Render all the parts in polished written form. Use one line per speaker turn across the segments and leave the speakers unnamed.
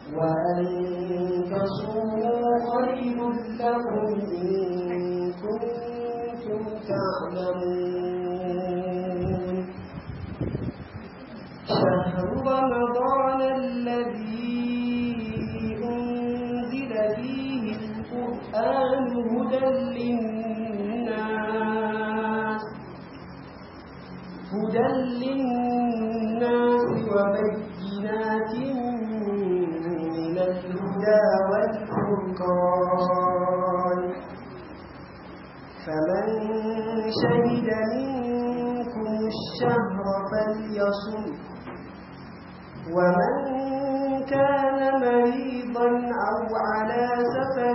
وأن تصوموا خير لكم إن كنتم تعلمون شهر رمضان الذي أنزل فيه القرآن هدى للناس وبينات من الهدى والفرقان فمن شهد منكم الشهر فليصم ومن كان مريضا أو على سفر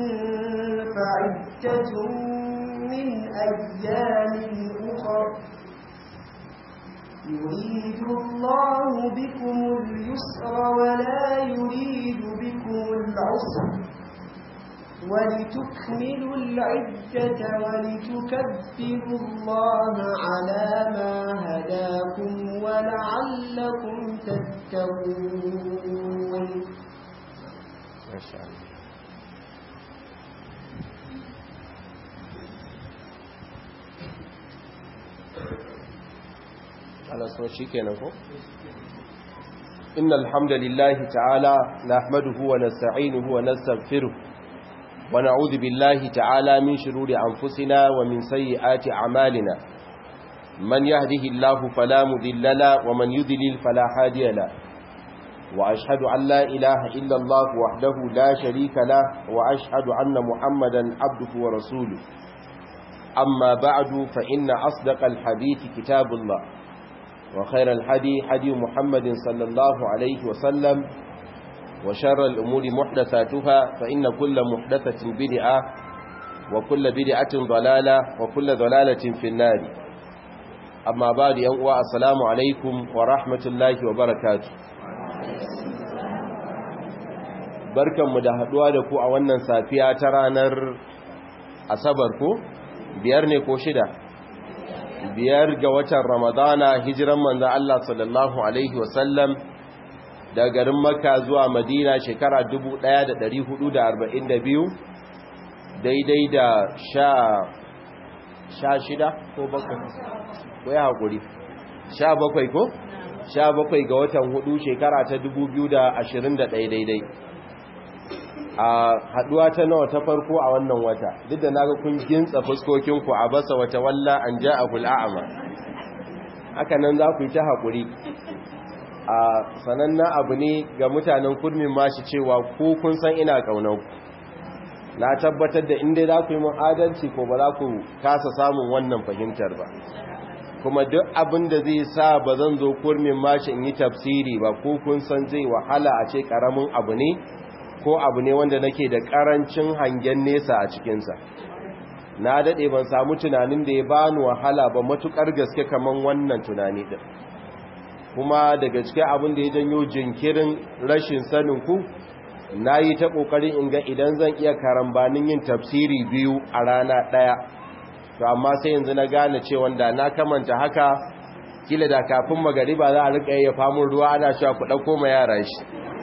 فعدة من أيام أخر يريد الله بكم اليسر ولا يريد بكم العسر ولتكملوا العدة ولتكبروا الله على ما هداكم ولعلكم تتقون
ما شاء الله. على سوشي كينكو إن الحمد لله تعالى نحمده ونستعينه ونستغفره ونعوذ بالله تعالى من شرور أنفسنا ومن سيئات أعمالنا من يهده الله فلا مضل له ومن يضلل فلا هادي له وأشهد أن لا إله إلا الله وحده لا شريك له وأشهد أن محمدا عبده ورسوله أما بعد فإن أصدق الحديث كتاب الله وخير الحدي حدي محمد صلى الله عليه وسلم وشر الأمور محدثاتها فإن كل محدثة بدعة وكل بدعة ضلالة وكل ضلالة في النار أما بعد ينقوى السلام عليكم ورحمة الله وبركاته barkanmu da haduwa da ku a wannan safiya ta ranar asabar ko biyar ne ko shida biyar ga watan ramadana hijiran manzo Allah sallallahu alaihi wasallam daga garin makka zuwa madina shekara 1442 daidai da sha shida ko bakwai ko ya haƙuri 17 ko 17 ga watan hudu shekara ta 2021 daidai a haduwa ta nawa ta farko a wannan wata duk da naga kun gintsa fuskokinku a basa wata walla an ja'akul a'ma haka nan za ku yi ta haƙuri a sanannan abu ne ga mutanen kurmin mashi cewa ko kun san ina ƙaunanku na tabbatar da inda za ku yi mun adalci ko ba za ku kasa samun wannan fahimtar ba kuma duk abin da zai sa ba zan zo kurmin mashi in yi tafsiri ba ko kun san zai wahala a ce ƙaramin abu ne ko abu ne wanda nake da karancin hangen nesa a cikinsa na daɗe ban samu tunanin da ya bani wahala ba matukar gaske kaman wannan tunani ɗin kuma daga cikin abin da ya janyo jinkirin rashin sanin ku na yi ta ƙoƙarin in ga idan zan iya karambanin yin tafsiri biyu a rana ɗaya to amma sai yanzu na gane cewa da na kamanta haka kila da kafin magariba za a riƙa yayyafa mun ruwa ana cewa ku ɗauko ma yara shi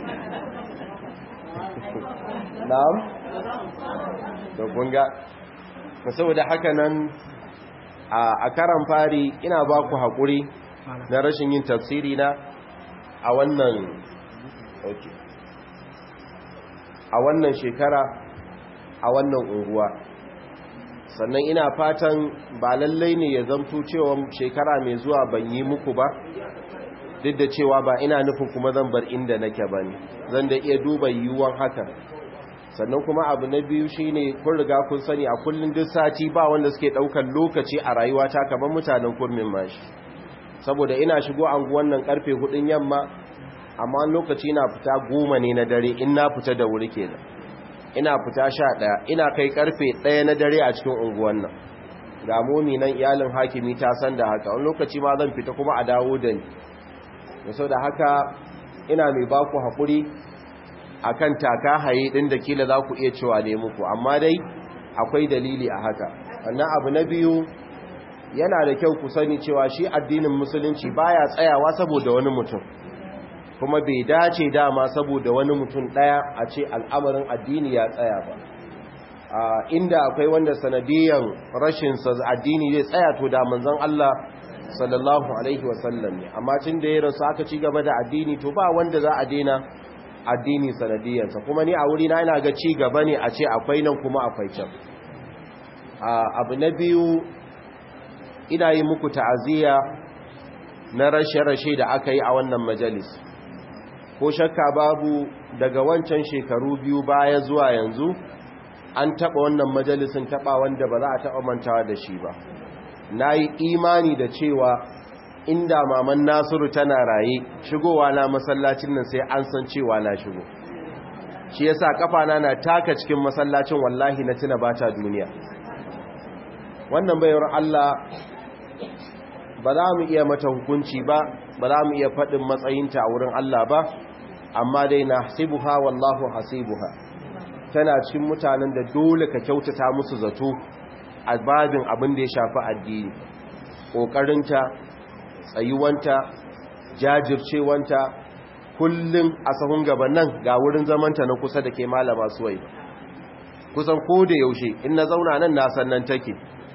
na'am to kunga saboda haka nan a karan fari ina ba ku haƙuri na rashin yin tafsiri na a wannan shekara a wannan unguwa sannan ina fatan ba lallai ne ya zamto cewa shekara mai zuwa ban yi muku ba duk da cewa ba ina nufin kuma zan bar inda nake bane zan da iya duba yiwuwan hakan sannan kuma abu na biyu shine kun riga kun sani a kullun duk sati ba wanda suke daukan lokaci a rayuwata kamar mutanen kurmin mashi saboda ina shigo anguwan nan karfe 4 yamma amma lokaci na fita 10 ne na dare in na fita da wuri kenan ina fita 11 ina kai karfe 1 na dare a cikin unguwan nan ga momi nan iyalin hakimi ta san da haka wani lokaci ma zan fita kuma a dawo da ni saboda haka ina mai baku hakuri akan taka haye din da kila za ku iya cewa ne muku amma dai akwai dalili a haka wannan abu na biyu yana da kyau ku sani cewa shi addinin musulunci baya tsayawa saboda wani mutum kuma bai dace dama saboda wani mutum daya a ce al'amarin addini ya tsaya ba. Inda akwai wanda sanadiyan rashin addini zai tsaya to da manzon Allah sallallahu alaihi wasallam ne, amma tun da ya rasu aka ci gaba da addini to ba wanda za a daina addini sanadiyansa. kuma ni a wuri na ina ga ci gaba ne a ce akwai nan kuma akwai can. Abu na biyu, ina yi muku ta'aziyya na rashe-rashe da aka yi a wannan majalis. Ko shakka babu daga wancan shekaru biyu baya zuwa yanzu an taɓa wannan majalisin taɓa wanda ba za a taɓa mantawa da shi ba. Na yi imani da cewa inda maman Nasiru tana raye, shigowa na masallacin nan sai an san cewa na shigo. Shi yasa kafana na taka cikin masallacin, wallahi na tuna bata duniya. Wannan bayar Allah ba za mu iya mata hukunci ba, ba za mu iya faɗin matsayinta a wurin Allah ba, amma dai na hasibuha wallahu hasibuha. Tana cikin mutanen da dole ka kyautata musu zato a babin abin da ya shafi addini. Ƙoƙarinta, tsayuwanta, jajircewanta, kullum a sahun gaba nan ga wurin zamanta na kusa da ke malama suwai. Kusan ko da yaushe in na zauna nan na sannan take.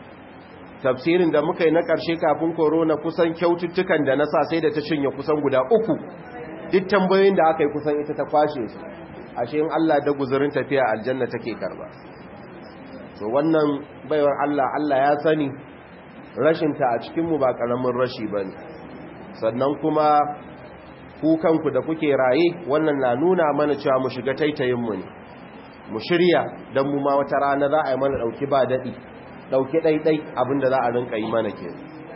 Tafsirin da muka yi na ƙarshe kafin korona, kusan kyaututtukan da na sa sai da ta cinye kusan guda 3. Duk tambayoyin da aka yi kusan ita ta kwashe su. Ashe in Allah da guzurin tafiya aljanna take karba. To wannan baiwar Allah ya sani rashinta a cikinmu ba ƙaramin rashi ba ne. Sannan kuma kukanku da kuke raye, wannan na nuna mana cewa mu shiga taitayinmu ne, mu shirya don mu ma wata rana za a yi mana ɗauki ba daɗi, ɗauki ɗaiɗai abinda za a rinka yi mana ke.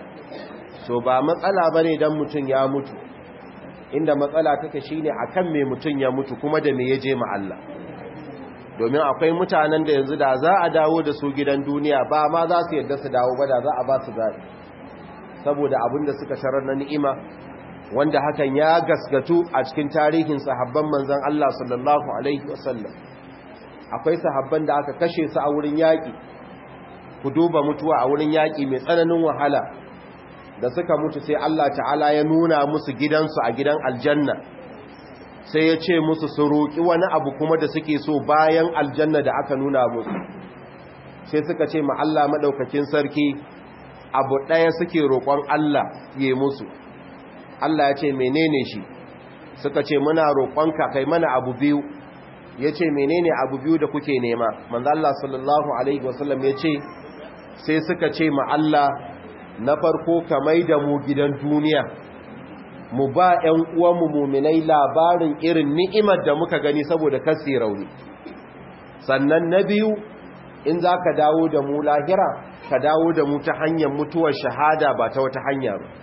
So ba matsala ba ne don mutum ya mutu, inda matsala take shi ne a kan mai mutum ya mutu kuma da mai ya je ma Allah. Domin akwai mutanen da yanzu da za a dawo da su gidan duniya ba ma za su yadda su dawo ba, da za a ba su zaɓi, saboda abinda suka tarar na ni'ima, wanda hakan ya gaskatu a cikin tarihin sahabban manzon Allah sallallahu alaihi wasallam. Akwai sahabban da aka kashe su a wurin yaƙi. Ku duba mutuwa a wurin yaƙi mai tsananin wahala, da suka mutu sai Allah ta'ala ya nuna musu gidansu a gidan aljanna, sai ya ce musu su roƙi wani abu kuma da suke so bayan aljanna da aka nuna musu. Sai suka ce ma Allah madaukakin sarki abu ɗaya suke roƙon Allah ya musu. Allah ya ce menene shi? Suka ce muna roƙonka kai mana abu biyu. Ya ce menene abu biyu da kuke nema? Manzo Allah sallallahu alaihi wasallam ya ce, sai suka ce ma Allah, na farko ka maida mu gidan duniya, mu ba ƴan uwanmu mu'minai labarin irin ni'imar da muka gani saboda kasi rauni. Sannan na biyu, in za ka dawo da mu lahira, ka dawo da mu ta hanyar mutuwar shahada ba ta wata hanya ba.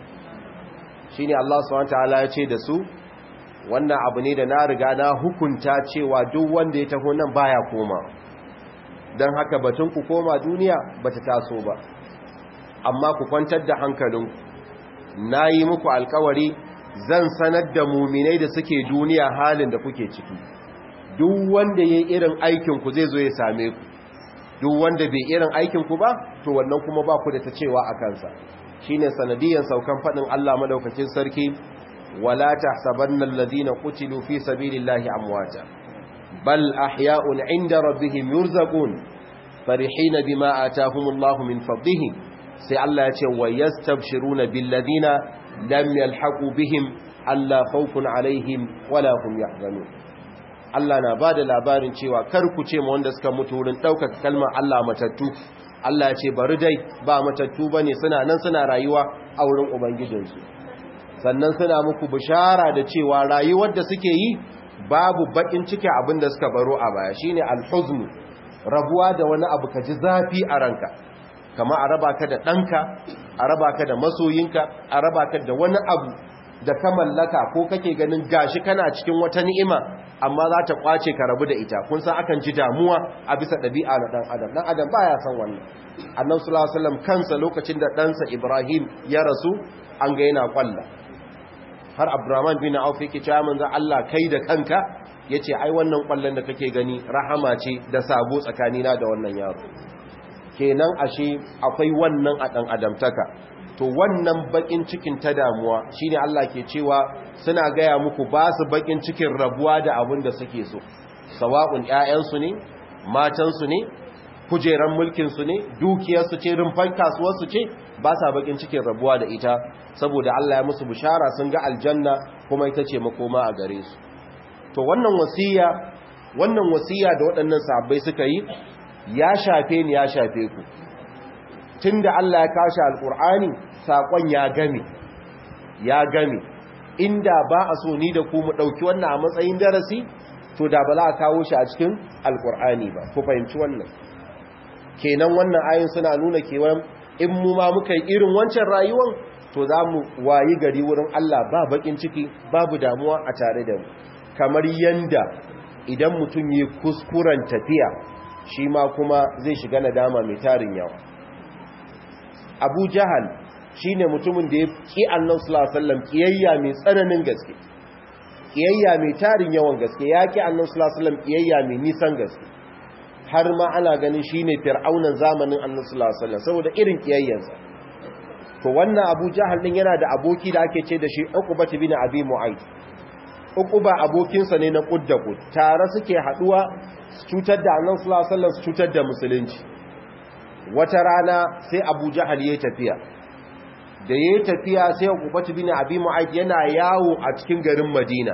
Shi ne Allah SWT ya ce da su, wannan abu ne da na riga na hukunta cewa duk wanda ya taho nan baya koma, don haka batun ku koma duniya bata taso ba. Amma ku kwantar da hankalinku, na yi muku alkawari zan sanar da muminai da suke duniya halin da kuke ciki. Duk wanda ya yi irin aikinku zai zo ya same ku, duk wanda bai irin aikinku ba, to wannan kuma ba ku da ta cewa a kansa. Shi ne sanadiyyar saukan faɗin Allah madaukakin sarki, wala tahsabanna alladhina qutilu fi sabilillahi amwata bal ahya'un 'inda rabbihim yurzaqun farihina bima ataahumullahu min fadlihi. Sai Allah ya ce wa yastabshiruna billadhina lam yalhaqu bihim alla khawfun 'alayhim wala hum yahzanun. Allah na bada labarin cewa kar ku ce ma wanda suka mutu wurin ɗaukaka kalmar Allah matattu. Allah ya ce bari dai ba matattu bane, suna nan suna rayuwa a wurin ubangijinsu. Sannan suna muku bishara da cewa rayuwar da suke yi babu bakin ciki abin da suka baro a baya, shine alhuzn, rabuwa da wani abu ka ji zafi a ranka, kama a raba ka da ɗanka, a raba ka da masoyinka, a raba ka da wani abu da ka mallaka ko kake ganin gashi kana cikin wata ni'ima amma za ta kwace ka rabu da ita. Kun san akan ji damuwa a bisa ɗabi'a na ɗan adam. Ɗan adam baya san wannan. Annabi sallallahu alaihi wasallam kansa lokacin da ɗansa Ibrahim ya rasu an ga yana kwalla. Har Abdurrahman bin Auf yake cewa manzo Allah kai da kanka yace ai wannan kwallon da kake gani rahama ce da sabo tsakanina da wannan yaro. Kenan ashe akwai wannan a ɗan adamtaka. to wannan bakin cikin ta damuwa shine Allah ke cewa suna gaya muku ba su bakin cikin rabuwa da abin da suke so, sawa'un ƴaƴansu ne, matansu ne, kujeran mulkinsu ne, dukiyarsu ce, rumfan kasuwarsu ce, ba sa bakin cikin rabuwa da ita, saboda Allah ya musu bishara sun ga aljanna kuma ita ce makoma a gare su. To wannan wasiya da waɗannan sahabbai suka yi ya shafe ni ya shafe ku. Tunda Allah ya kashi alƙur'ani saƙon ya game inda ba a so ni da ku mu ɗauki wannan a matsayin darasi, to da ba za a kawo shi a cikin alƙur'ani ba. Ku fahimci wannan. Kenan wannan ayin suna nuna kewan in mu ma muka yi irin wancan rayuwan, to za mu wayi gari wurin Allah ba bakin ciki, babu damuwa a tare da mu. Kamar yanda idan mutum yi kuskuren tafiya, shi ma kuma zai shiga nadama mai tarin yawa. Abu Jahal shi ne mutumin da ya ƙi Annabi sallallahu alaihi wasallam ƙiyayya mai tsananin gaske, ƙiyayya mai tarin yawan gaske, ya ƙi Annabi sallallahu alaihi wasallam ƙiyayya mai nisan gaske, har ma ana ganin shi ne fir'aunan zamanin Annabi sallallahu alaihi wasallam saboda irin ƙiyayyansa. To wannan Abu Jahal din yana da aboki da ake ce da shi Uqba bin Abi Mu'ayth. Uqba abokinsa ne na kud da kud, tare suke haduwa su cutar da Annabi sallallahu alaihi wasallam, su cutar da musulunci. Wata rana sai Abu Jahal yayi tafiya, da yayi tafiya sai Uqba bin Abi Mu'ayth yana yawo a cikin garin Madina,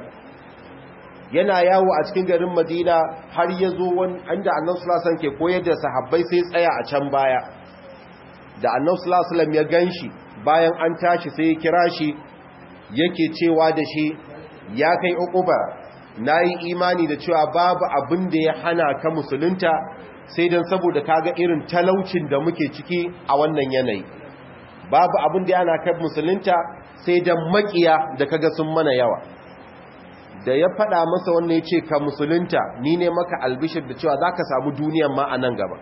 har yazo inda Annabi sallallahu alaihi wasallam ke koyar da sahabbai, sai tsaya a can baya. Da Annabi sallallahu alaihi wasallam ya ganshi, bayan an tashi sai ya kira shi, yake cewa da shi, ya kai Uqba, nayi imani da cewa babu abin da ya hana ka musulunta sai dan saboda kaga irin talaucin da muke ciki a wannan yanayi. Babu abin da ya hana ka musulunta sai dan makiya da kaga sun mana yawa. Da ya faɗa masa wannan yace ka musulunta, ni ne maka albishir da cewa zaka samu duniyar ma a nan gaba.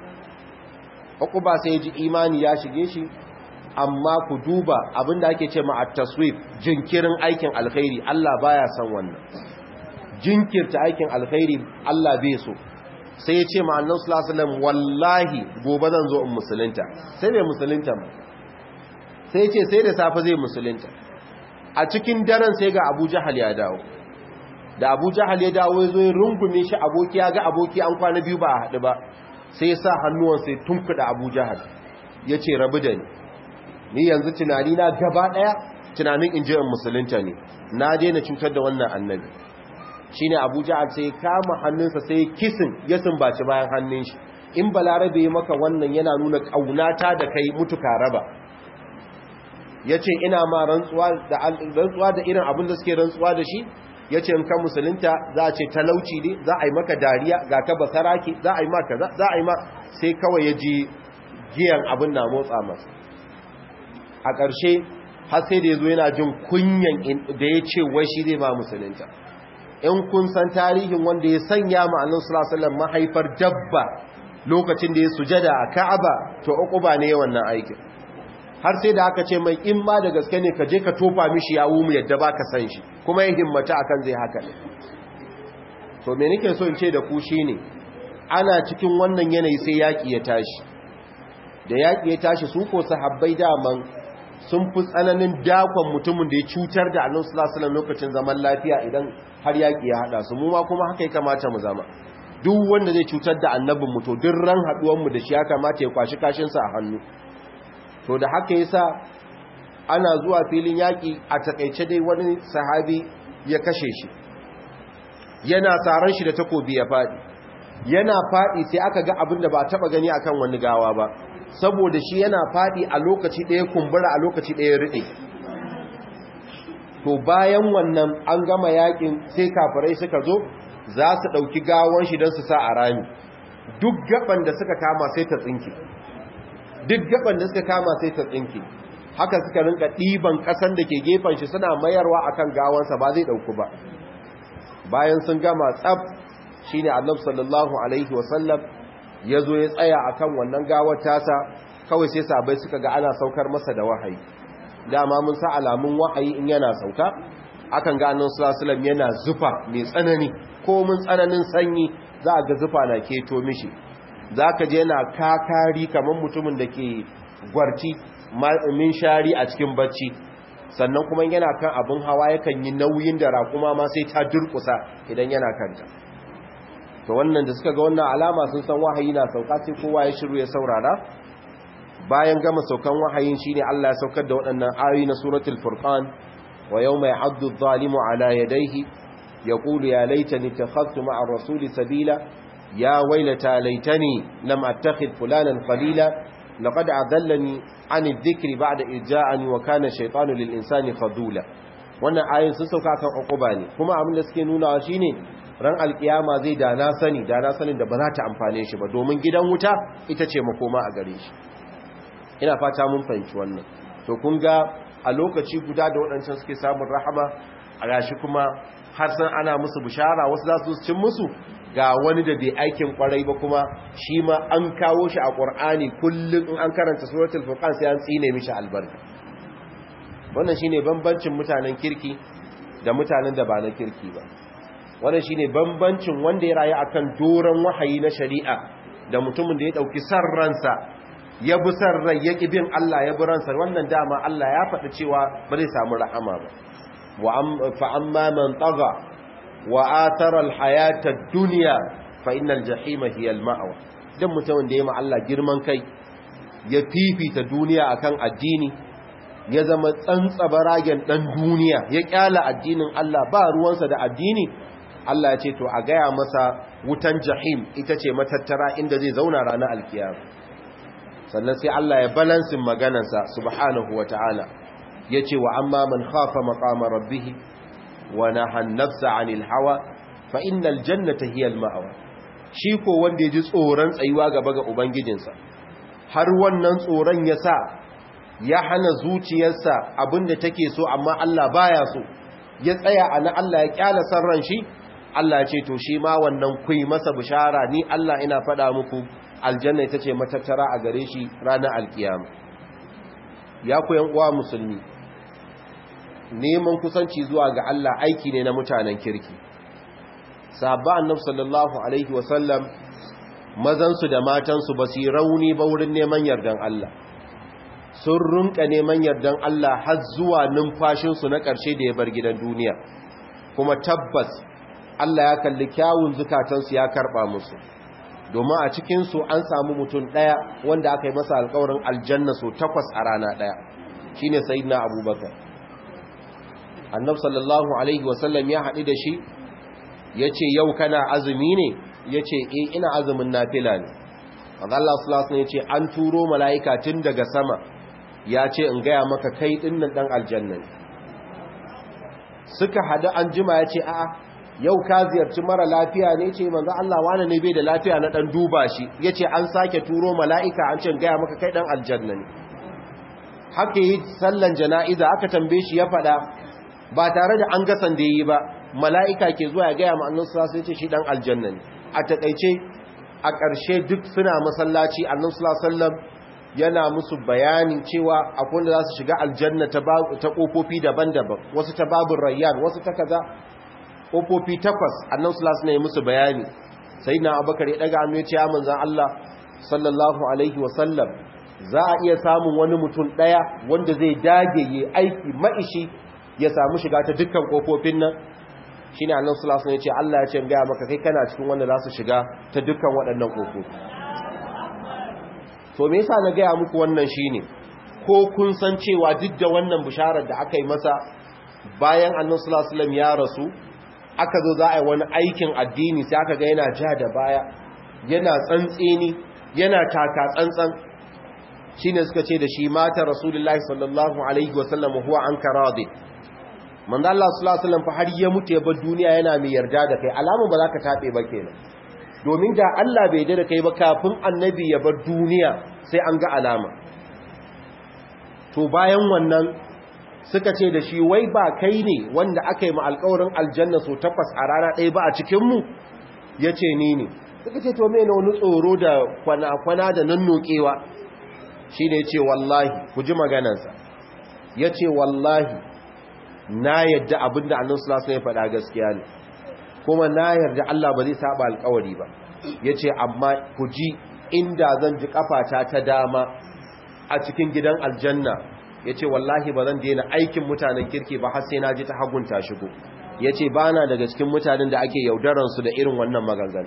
Uqba sai ji imani ya shige shi, amma ku duba abinda ake ce ma at-taswif, jinkirin aikin alkhairi. Allah baya son wannan, jinkirta aikin alkhairi Allah bai so. Sai ya ce ma Annabi sallallahu alaihi wasallam, wallahi gobe zan zo in musulunta. Sai bai musulunta ba, sai ya ce sai da safe zai musulunta. A cikin daren sai ga Abu Jahal ya dawo. Da Abu Jahal ya dawo, ya zo ya rungume shi, aboki ya ga aboki, an kwana biyu ba a haɗu ba. Sai ya sa hannuwan sai tunkuɗa Abu Jahal, ya ce rabu da ni yanzu tunani na gaba ɗaya tunanin in je in musulunta ne, na daina cutar da wannan annabi. Shi ne Abu Jahal sai kama hannunsa sai kisin ya sumbaci bayan hannun shi. In balarabe ya maka wannan yana nuna ƙaunata da kai mutuka raba. Ya ce ina ma rantsuwa da irin abin da suke rantsuwa da shi. Ya ce in kan musulunta za a ce talauci ne, za a yi maka dariya, ga ka basarake, za a yi maka za a yi ma. Sai kawai ya ji giyan abin na motsa masa. A ƙarshe har sai da ya zo yana jin kunyan da ya ce wai shi zai ma musulunta. In kun san tarihin wanda ya sanya ma Annabi sallallahu alaihi wasallam mahaifar dabba lokacin da ya sujada a Ka'aba, to Uqba ne wannan aikin. Har sai da aka ce mai in ma da gaske ne ka je ka tofa mishi yawo mu yadda baka san shi, kuma ya himmata akan zai haka. To me nake so in ce da ku shine, ana cikin wannan yanayi sai yaki ya tashi. Da yaki ya tashi, su ko sahabbai daman sun fi tsananin dakon mutumin da ya cutar da Annabi sallallahu alaihi wasallam lokacin zaman lafiya idan har yaki ya hada su. Mu ma kuma haka ya kamata mu zama. Duk wanda zai cutar da annabin mu, to duk ran haduwan mu da shi ya kamata ya kwashi kashin sa a hannu. To da haka yasa ana zuwa filin yaki, a takeice dai wani sahabi ya kashe shi, yana saran shi da takobi ya fadi. Yana fadi sai aka ga abin da ba a taba gani akan wani gawa ba, saboda shi yana fadi a lokaci ɗaya kumbura, a lokaci ɗaya rike. To bayan wannan an gama yakin, sai kafirai suka zo za su ɗauki gawon shi don su sa a rami. Duk gaban da suka kama sai ta tsinke, haka suka rinka ɗiban ƙasan da ke gefen shi suna mayarwa akan gawansa, ba zai ɗauku ba. Bayan sun gama tsab, shine Annabi sallallahu alaihi wasallam ya zo ya tsaya akan wannan gawar tasa. Kawai sai sahabbai suka ga ana saukar masa da wahayi. Dama mun sa alamun wahayi in yana sauka, akan ga Annabi sallallahu alaihi wasallam yana zufa mai tsanani, ko mun tsananin sanyi za a ga zufa na keto mishi. Zaka je yana kakari kamar mutumin da ke gwarti, min shari a cikin bacci, sannan kuma yana kan abin hawa yakan yi nauyin da raƙuma ma sai ta durƙusa idan yana kanta. To wannan da suka ga wannan alama sun san wahayi na sauka, sai kowa ya shiru ya saurara. Bayan gama saukan wahayin shine Allah ya saukar da waɗannan ayoyi na suratul furqan, wa yawma ya'addu adh-dhalimu ala yadayhi yaqulu ya laitani ittakhadhtu ma'a ar-rasuli sabila ya waylata laitani lam attakhidh fulanan khalila laqad adallani 'ani adh-dhikri ba'da idh ja'ani wa kana ash-shaytanu lil-insani khadula. Wannan ayoyin sun sauka kan uquba ne, kuma abin da suke nunawa shine ran alkiyama zai dana sanin da ba za ta amfane shi ba, domin gidan wuta ita ce makoma a gare shi. Ina fata mun fahimci wannan. To kun ga a lokaci guda da waɗancan suke samun rahama, a gashi kuma har san ana musu bishara, wasu za su cin musu, ga wani da bai aikin kwarai ba kuma shi ma an kawo shi a Qur'ani kullum in an karanta suratul furqan sai an tsine mishi albarka. Wannan shine bambancin mutanen kirki da mutanen da ba na kirki ba. Wannan shine bambancin wanda ya rayu akan doron wahayi na shari'a da mutumin da ya dauki san ransa, ya bi san rai, ya ki bin Allah, ya bi ransa. Wannan dama Allah ya faɗi cewa ba zai samu rahama ba. fa amma man tagha wa athara al-hayata ad-dunya fa innal jahima hiya al-ma'wa. Dan mutumin da ya ma Allah girman kai, ya fifita duniya akan addini, ya zama tsantsabaragen dan duniya, ya kyala addinin Allah, ba ruwansa da addini, Allah ya ce to a gaya masa wutan jahim ita ce matattara inda zai zauna ranar alkiyama. Sannan sai Allah ya balansin maganarsa subhanahu wata'ala, ya ce wa amma man khafa maqama rabbih wa naha an-nafsa 'anil hawa fa innal jannata hiya al-ma'wa. Shi ko wanda ya ji tsoron tsayuwa gaba ga ubangijinsa, har wannan tsoron ya sa ya hana zuciyarsa abinda take so amma Allah baya so, ya tsaya a na Allah ya kyala san ran shi, Allah ya ce to shi ma wannan kuyi masa bishara, ni Allah ina faɗa muku aljanna ita ce matattara a gare shi ranar alkiyama. Ya ku yan uwa musulmi, neman kusanci zuwa ga Allah aiki ne na mutanen kirki. Sahabba annabi sallallahu alaihi wasallam, mazansu da matansu ba su yi rauni ba wurin neman yardan Allah. Sun runka neman yardan Allah har zuwa numfashinsu na ƙarshe da ya bar gidan duniya. Kuma tabbas Allah ya kalli kyawun zukatansu ya karɓa musu. Domin a cikinsu an samu mutum ɗaya wanda aka yi masa alƙawarin aljanna so 8 a rana ɗaya. Shi ne Sayyidina Abubakar. Annabi sallallahu alaihi wasallam ya haɗu da shi, ya ce yau kana azumi ne? Ya ce ina azumin nafila ne. Allah sallallahu alaihi wasallam ya ce an turo mala'ika tun daga sama, ya ce in gaya maka kai dinnan dan aljanna ne. Suka hadu an jima, ya ce a'a yau ka ziyarci mara lafiya ne? Ce manzo Allah wani ne bai da lafiya na dan duba shi. Ya ce an sake turo mala'ika an ce in gaya maka kai dan aljanna ne. Haka yi sallan jana'iza aka tambaye shi ya fada ba tare da an ga san da yi ba, mala'ika ke zuwa ya gaya ma annabi sallallahu alaihi wasallam, ya ce shi dan aljanna ne. A takeice a ƙarshe duk suna masallaci, annabi sallallahu alaihi wasallam yana musu bayanin cewa akwai wanda za su shiga aljanna ta ƙofofi daban-daban, wasu ta babin rayyan, wasu ta kaza, ƙofofi 8. Annabi sallallahu alaihi wasallam ya musu bayani. Sayyidina Abubakar ya daga hannu ya ce ya manzon Allah sallallahu alaihi wasallam, za a iya samun wani mutum ɗaya wanda zai dage yayi aiki maishi ya samu shiga ta dukkan ƙofofin nan? Shine Annabi sallallahu alaihi wasallam ya ce Allah ya ce ga maka kai kana cikin wanda za su shiga ta dukkan waɗannan ƙofofi. To me yasa na gaya muku wannan shine, ko kun san cewa duk da wannan bisharar da aka yi masa bayan Annabi sallallahu alaihi wasallam ya rasu, aka zo za a yi wani aikin addini sai aka ga yana ja da baya, yana tsantseni, yana taka tsantsan. Shine suka ce da shi mata Rasulullahi sallallahu alaihi wasallam huwa an karadi. Manzo Allah sallallahu alaihi wasallam fa har ya mutu ya bar duniya yana mai yarda da kai, alamun ba za ka tabe ba kenan. Domin da Allah bai da kai ba kafin annabi ya bar duniya sai an ga alama. To bayan wannan suka ce da shi wai ba kai ne wanda aka yi ma alƙawarin aljanna so 8 a rana ɗaya ba a cikinmu? Ya ce ni ne. Suka ce to mene wani tsoro da kwana da nannokewa? Shi ne ya ce wallahi, ku ji maganansa, ya ce wallahi na yadda abinda annabi sallallahu alaihi wasallam ya faɗa gaskiya ne, kuma na yarda Allah ba zai saba alƙawari ba. Yace amma ku ji, inda zan ji kafata ta dama a cikin gidan aljanna yace wallahi ba zan daina aikin mutanen kirki ba har sai na ji ta hagunta shigo yace bana daga cikin mutanen da ake yaudaran su da irin wannan maganganu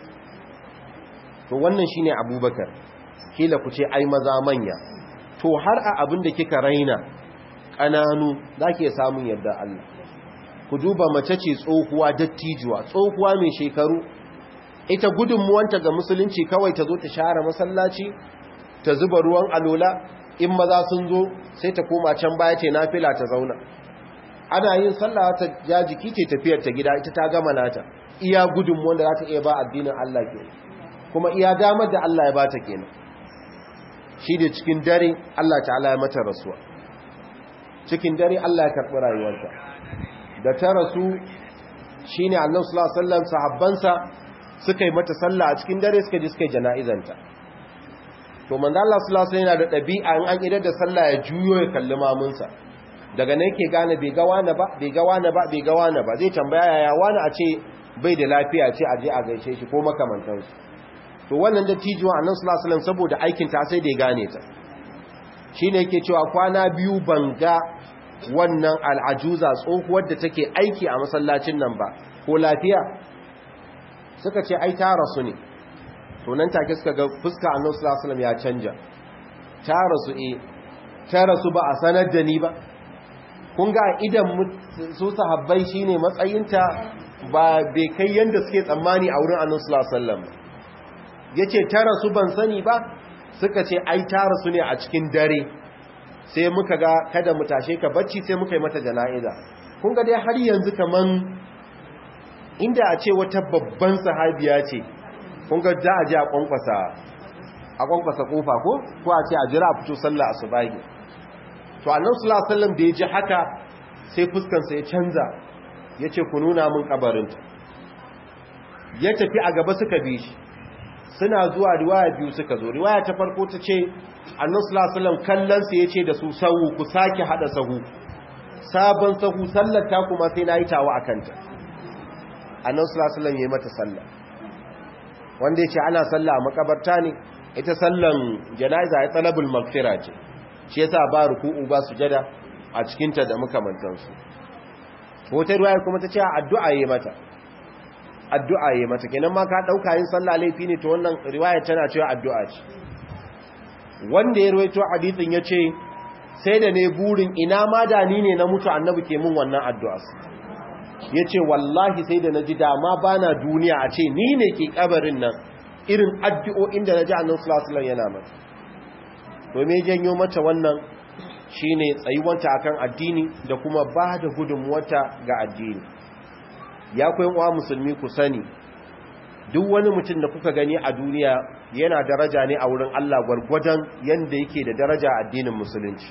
to wannan shine Abubakar kila ku ce ai maza manya to har a abin da kika raina kananu zaki samun yarda Allah ku duba mace ce tsohuwa dattijuwa tsohuwa mai shekaru ita gudunmuwanta ga musulunci kawai ta zo ta share masallaci ta zuba ruwan alola in maza sun zo sai ta koma can baya ce nafila ta zauna ana yin sallah ta ja jiki ce tafiyar ta gida ita ta gama nata iya gudunmuwan da za ta iya ba addinin Allah ke kuma iya damar da Allah ya ba ta kenan shi da cikin dare Allah ta'ala ya mata rasuwa cikin dare Allah ya karɓi rayuwarta da ta rasu shine Annabi sallallahu alaihi wasallam sahabbansa suka yi mata sallah a cikin dare suka ji suka yi jana'izanta to manzo Allah sallallahu alaihi wasallam yana da dabi'a in an idar da sallah ya juyo ya kalli mamunsa daga nan yake gane bai ga wani ba bai ga wani ba bai ga wani ba zai tambaya yaya wani a ce bai da lafiya ce a je a gaishe shi ko makamantansu to wannan dattijuwa Annabi sallallahu alaihi wasallam saboda aikin ta sai da ya gane ta shine yake cewa kwana biyu ban ga wannan al'ajuza tsohuwar da take aiki a masallacin nan ba ko lafiya suka ce ai ta rasu ne to nan take suka ga fuska Annabi sallallahu alaihi wasallam ya canja ta rasu ta rasu ba a sanar da ni ba kun ga idan su sahabbai shine matsayinta ba bai kai yanda suke tsammani a wurin Annabi sallallahu alaihi wasallam yace ta rasu ban sani ba suka ce ai ta rasu ne a cikin dare sai muka ga kada mu tashe ka bacci sai muka yi mata jana'iza kun ga dai har yanzu kaman inda a ce wata babban sahabiya ce kun ga za a je a kwankwasa kofa ko a ce a jira a fito sallah asubahi to Annabi sallallahu alaihi wasallam da ya ji haka sai fuskansa ya canza yace ku nuna min kabarinta ya tafi a gaba suka bi shi suna zuwa riwaya biyu suka zo riwaya ta farko ta ce Annabi sallallahu alaihi wasallam kallon sa yace da su sahu ku sake hada sahu sabon sahu sallar ta kuma sai nayi tawa akanta Annabi sallallahu alaihi wasallam yayi mata sallah wanda yace ana sallah a makabarta ne ita sallan jana'iza ya talabul maghfira ce shi yasa ba ruku'u ba sujada a cikin ta da makamantansu wata riwaya kuma ta ce addu'a yayi mata kenan ma ka dauka yin sallah laifi ne to wannan riwaya tana cewa addu'a ce wanda ya rawaito hadisin yace sai da ne burin ina ma da ni ne na mutu annabi ke mun wannan addu'a yace wallahi sai da naji dama bana duniya a ce ni ne ke kabarin nan irin addu'o'in da naji annabi sallallahu alaihi wasallam yana mata to me janyo mata wannan shine tsayuwanta akan addini da kuma ba da gudunmuwarta ga addini ya koyan uwa musulmi ku sani duk wani mutum da kuka gani a duniya yana daraja ne a wurin Allah gwargwadon yanda yake da daraja a addinin musulunci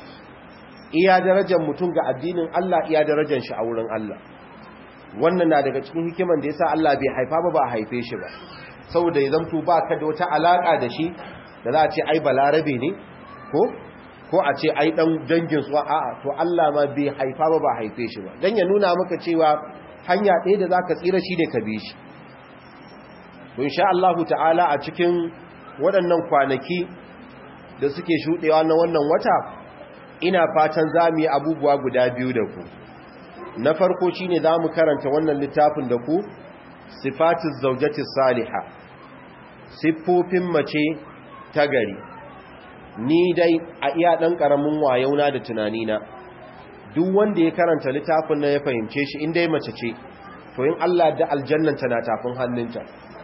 iya darajar mutum ga addinin Allah iya darajar shi a wurin Allah wannan na daga cikin hikiman da yasa Allah bai haifa ba a haife shi ba saboda ya zamto ba ka da wata alaka da shi da za a ce ai balarabe ne ko a ce ai dan dangin su a'a to Allah ma bai haifa ba haife shi ba dan ya nuna maka cewa hanya ɗaya da zaka tsira shi ne ka bi shi to insha Allah ta'ala a cikin waɗannan kwanaki da suke shudewa na wannan wata ina fatan zamu yi abubuwa guda biyu da ku na farko shine zamu karanta wannan littafin da ku sifatuz zawjati salihah siffofin mace ta gari ni dai a iya dan karamin wayauna da tunanina duk wanda ya karanta littafin nan ya fahimce shi in dai mace ce to in Allah da aljannanta na tafin hannunta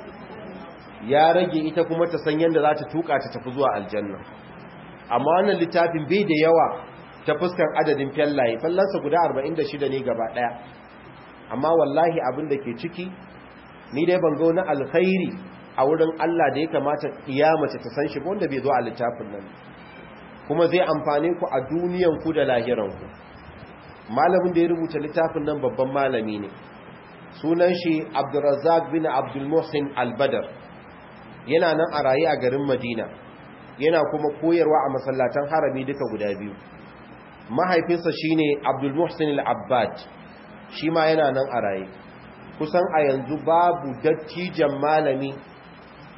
ya rage ita kuma ta san yanda za ta tuka ta tafi zuwa aljanna amma wannan littafin bai da yawa ta fuskar adadin fallaye fallansa guda 46 ne gaba daya amma wallahi abin da ke ciki ni dai ban ga wani alkhairi a wurin Allah da ya kamata kiyamace ta san shi ba wanda bai zo a littafin nan kuma zai amfane ku a duniyan ku da lahiran ku malamin da ya rubuta littafin nan babban malami ne sunan shi Abdurrazzaq bin Abdul Muhsin Al-Badr yana nan a raye a garin Madina yana kuma koyarwa a masallatan harami duka guda biyu mahaifinsa shine Abdul Muhsin Al-Abbad shi ma yana nan a raye kusan a yanzu babu dattijan malami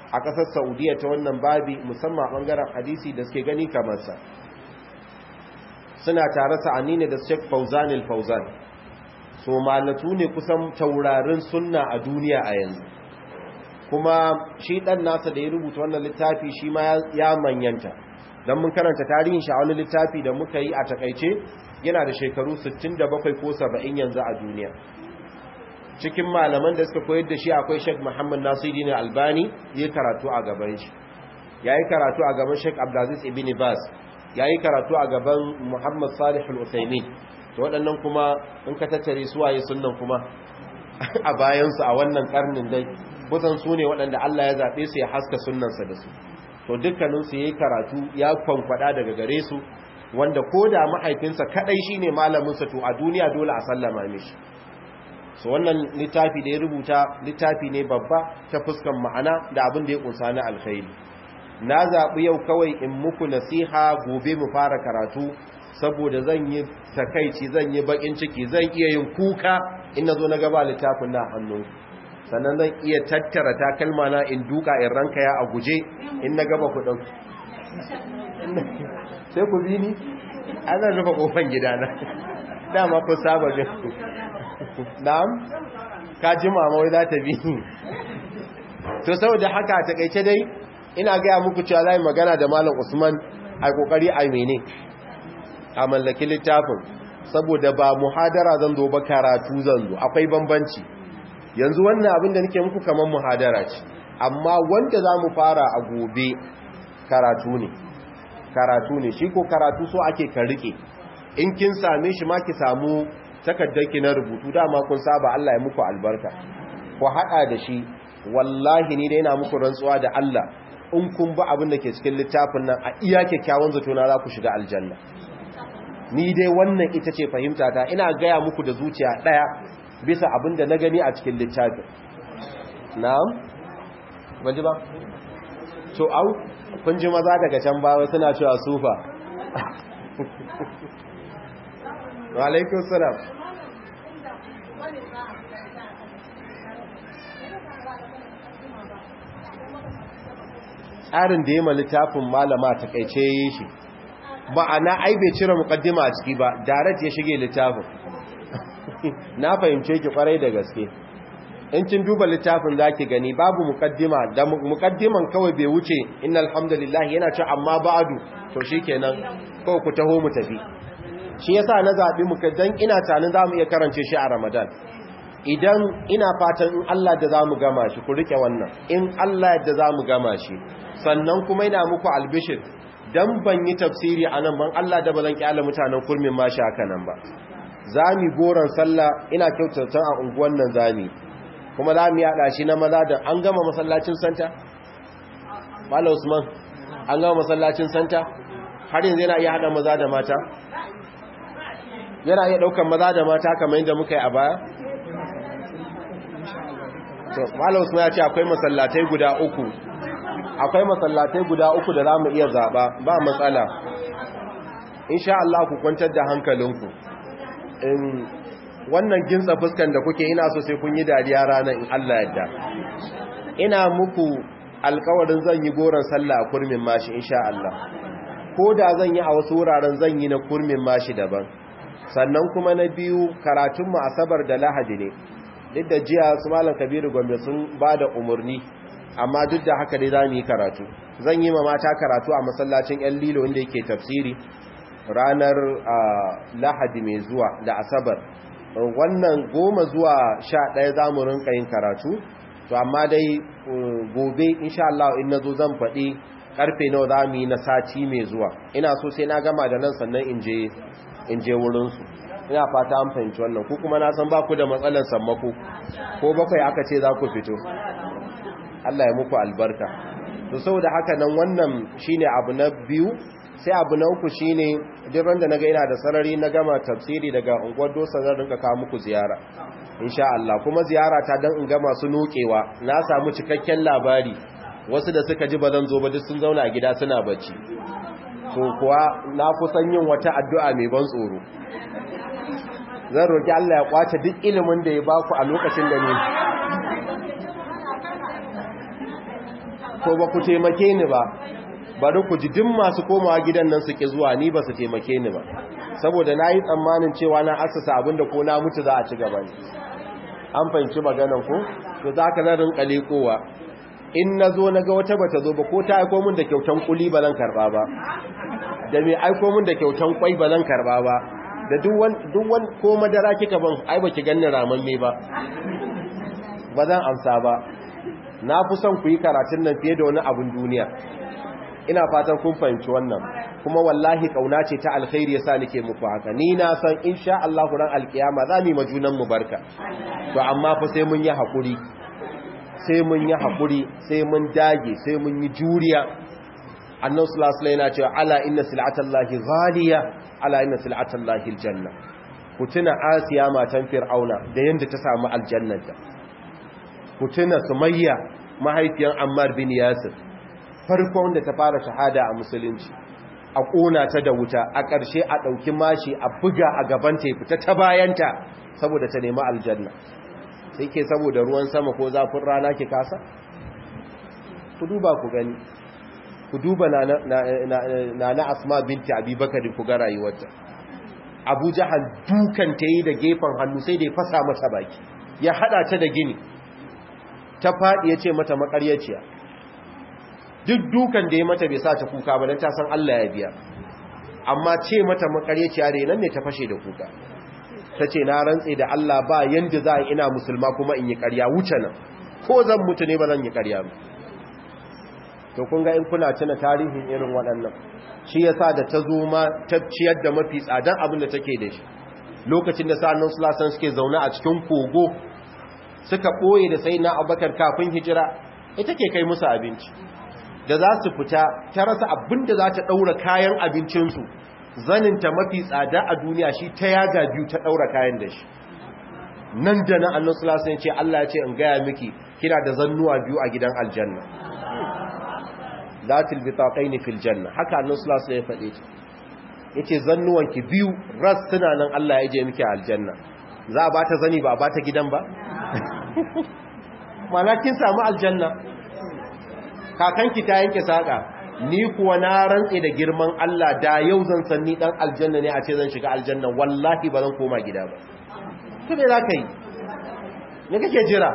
a ƙasar Saudiya ta wannan babi, musamman a ɓangaren hadisi da suke gani kamar sa. Suna tare sa'ani ne da Sheikh Fauzan al-Fauzan, so malatu ne kusan taurarin sunna a duniya a yanzu. Kuma shi ɗan nasa da ya rubuta wannan littafi shi ma ya manyanta, don mun karanta tarihin shi a wani littafi da muka yi a takaice, yana da shekaru 67 ko 70 yanzu a duniya. Cikin malaman da suka koyar da shi akwai Sheikh Muhammad Nasiruddin Albani, ya karatu a gaban shi. Yayi karatu a gaban Sheikh Abdulaziz Ibn Baz, yayi karatu a gaban Muhammad Salih Al-Uthaymeen. To waɗannan kuma in ka tattare su waye sunnan kuma a bayan su a wannan karnin dai kusan su ne waɗanda Allah ya zabe su ya haska sunnansa da su. To dukkanin su yayi karatu ya kwankwada daga gare su, wanda koda mahaifinsa kadai shine malamin sa to a duniya dole a sallama mishi. So wannan littafi da ya rubuta littafi ne babba ta fuskan ma'ana da abin da ya kunsa na alkhairi. Na zaɓi yau kawai in muku nasiha, gobe mu fara karatu, saboda zan yi takaici, zan yi bakin ciki, zan iya yin kuka in na zo na gaba littafin na hannu, sannan zan iya tattara takalma na in duka in ranka ya a guje in na gaba ku ɗauki. Sai ku bi ni an zan rufe ƙofan gidana, dama ku saba bin na'am ka ji mamawai za ta bi. To saboda haka a takaice dai ina gaya muku cewa zai magana da Malam Usman a kokari a mene a mallaki littafin, saboda ba muhadara zan zo ba, karatu zan zo, akwai bambanci. Yanzu wannan abin da nake muku kaman muhadara ce, amma wanda za mu fara a gobe karatu ne shi ko karatu so ake ka rike, in kin same shi ma ki samu takaddarki na rubutu, dama kun saba, Allah ya muku albarka, ku hada da shi. Wallahi ni dai ina muku rantsuwa da Allah, in kun ba abin da ke cikin littafin nan a iya kyakkyawan zato na za ku shiga aljanna. Ni dai wannan ita ce fahimta ta, ina gaya muku da zuciya daya bisa abin da na gani a cikin littafin. Na'am ban ji ba to au kun ji maza daga can bawa suna cewa sufa. Wa alaikum salam. Tsarin da ya ma littafin malama ta kaice yi shi, ma'ana ai bai cire mukaddima a ciki ba, direct ya shige littafin. Na fahimce ki kwarai da gaske. In kin duba littafin zaki gani babu mukaddima, da mukaddiman kawai bai wuce innal hamdalillah yana ce amma ba'du, to shikenan kawai ku taho mu tafi. Shi yasa na zabi mukaddan, ina tanin zamu iya karance shi a Ramadan. Idan ina fatan in Allah da zamu gama shi, ku rike wannan, in Allah da zamu gama shi. Sannan kuma ina muku albishir, dan ban yi tafsiri anan ban Allah da bazan kyale mutanen kurmin mashi haka nan ba. Zami goran sallah ina kyautata a unguwan nan zami, kuma zami yada shi na maza da an gama masallacin santa. Malam Usman, an gama masallacin santa, har yanzu yana iya hada maza da mata, yana iya daukan maza da mata kamar yadda muka yi a baya. To Malam Usman ya ce akwai masallatai guda uku da zamu iya zaba, ba matsala. Insha Allah ku kwantar da hankalinku. In wannan gintsa fuskan da kuke, ina so sai kun yi dariya ranar in Allah yadda. Ina muku alƙawarin zan yi goron sallah a kurmin mashi insha Allah. Ko da zan yi a wasu wuraren zan yi na kurmin mashi daban. Sannan kuma na biyu, karatunmu Asabar da Lahadi ne. Duk da jiya su Malam Kabiru Gombe sun ba da umarni, amma duk da haka dai za mu yi karatu. Zan yi ma mata karatu a masallacin ‘yan lilo inda yake tafsiri ranar Lahadi mai zuwa da Asabar. Wannan 10 zuwa 11 za mu rinka yin karatu, to amma dai gobe insha Allah in na zo zan faɗi karfe nawa za mu yi na sati mai zuwa. Ina so sai na gama da nan sannan in je wurinsu. Ina fata an fahimci wannan, ku kuma na san ba ku da matsalar sammako, ko bakwai aka ce za ku fito. Allah ya muku albarka. To saboda haka nan wannan shine abu na biyu. Sai abu na uku shine duk randa naga ina da sarari na gama tafsiri daga unguwar Dosa zan rinka kawo muku ziyara insha Allah. Kuma ziyara ta dan in ga masu nokewa, na samu cikakken labari, wasu da suka ji bazan zo ba duk sun zauna a gida suna bacci. To kuwa na kusan yin wata addu'a mai ban tsoro. Zan roki Allah ya kwace duk ilimin da ya baku a lokacin da ne. to ba ku taimake ni ba, bari ku ji duk masu komawa gidan nan su ki zuwa, ni ba su taimake ni ba, saboda na yi tsammanin cewa na asasa abinda ko na mutu za a ci gaba ne. An fahimci maganan ku? To za ka zarin kalikowa, in na zo na ga wata bata zo ba, ko ta aiko min da kyautan kuli ba zan karba ba, da mai aiko min da kyautan kwai ba zan karba ba, da duk wani ko madara kika ban ai ba ki ganni ramamme ba zan amsa ba. Na fi son ku yi karatun nan fiye da wani abin duniya. Ina fatan kun fahimci wannan, kuma wallahi kauna ce ta alkhairi yasa nake muku haka. Ni na san insha Allah ran alkiyama za mu yi majunan mu barka, to amma fa sai mun yi hakuri, sai mun yi hakuri, sai mun dage, sai mun yi juriya. Annabi sallallahu alaihi wasallam yana cewa ala inna sil'atallahi ghaliya, ala inna sil'atallahi aljanna. Ku tuna Asiya matan Fir'auna da yanda ta samu aljannata. Ku tuna Sumayya mahaifiyar Ammar bin Yasir, farkon da ta fara shahada a musulunci, a ƙona ta da wuta, a ƙarshe a ɗauki mashi a buga a gabanta ya fita ta bayanta saboda ta nemi aljanna. Sai ke saboda ruwan sama ko zafin rana ke kasa? Ku duba ku gani, ku duba na Asma binti Abi Bakar ku ga rayuwarta. Abu Jahal dukan ta yi da gefen hannu sai da ya fasa mata baki, ya haɗa ta da gini, ta faɗi ya ce mata maƙaryaciya. Duk dukan da ya mata bai sa ta kuka ba don ta san Allah ya biya, amma ce mata makaryaciya da nan ne ta fashe da kuka. Ta ce na rantse da Allah ba yanda za a ina musulma kuma in yi ƙarya, wuce nan ko zan mutu ne ba zan yi ƙarya ba. To kun ga in kuna tuna tarihin irin waɗannan, shi yasa da ta zo ma ta ciyar da mafi tsadan abin da take da shi. Lokacin da sa'annan sulasan suke zaune a cikin kogo suka ɓoye da sai na Abubakar kafin hijira, ita ke kai musu abinci. Da za su fita ta rasa abin da za ta ɗaura kayan abincinsu, zaninta mafi tsada a duniya shi ta yaga biyu ta ɗaura kayan da shi. Nan da nan Allah sallallahu alaihi ce Allah ya ce in gaya miki kina da zannuwa biyu a gidan aljanna. Latil bitaqaini fil janna, haka Allah sallallahu alaihi ya faɗe ta. Yace zannuwanki biyu ras suna nan Allah ya je miki aljanna. Za a bata zani ba a bata gidan ba? Mana kin samu aljanna. Kakanki ta yanke saka, ni kuwa na rantse da girman Allah da yau zan san ni dan aljanna ne a ce zan shiga aljanna, wallahi ba zan koma gida ba. To me za ka yi? Me kake jira?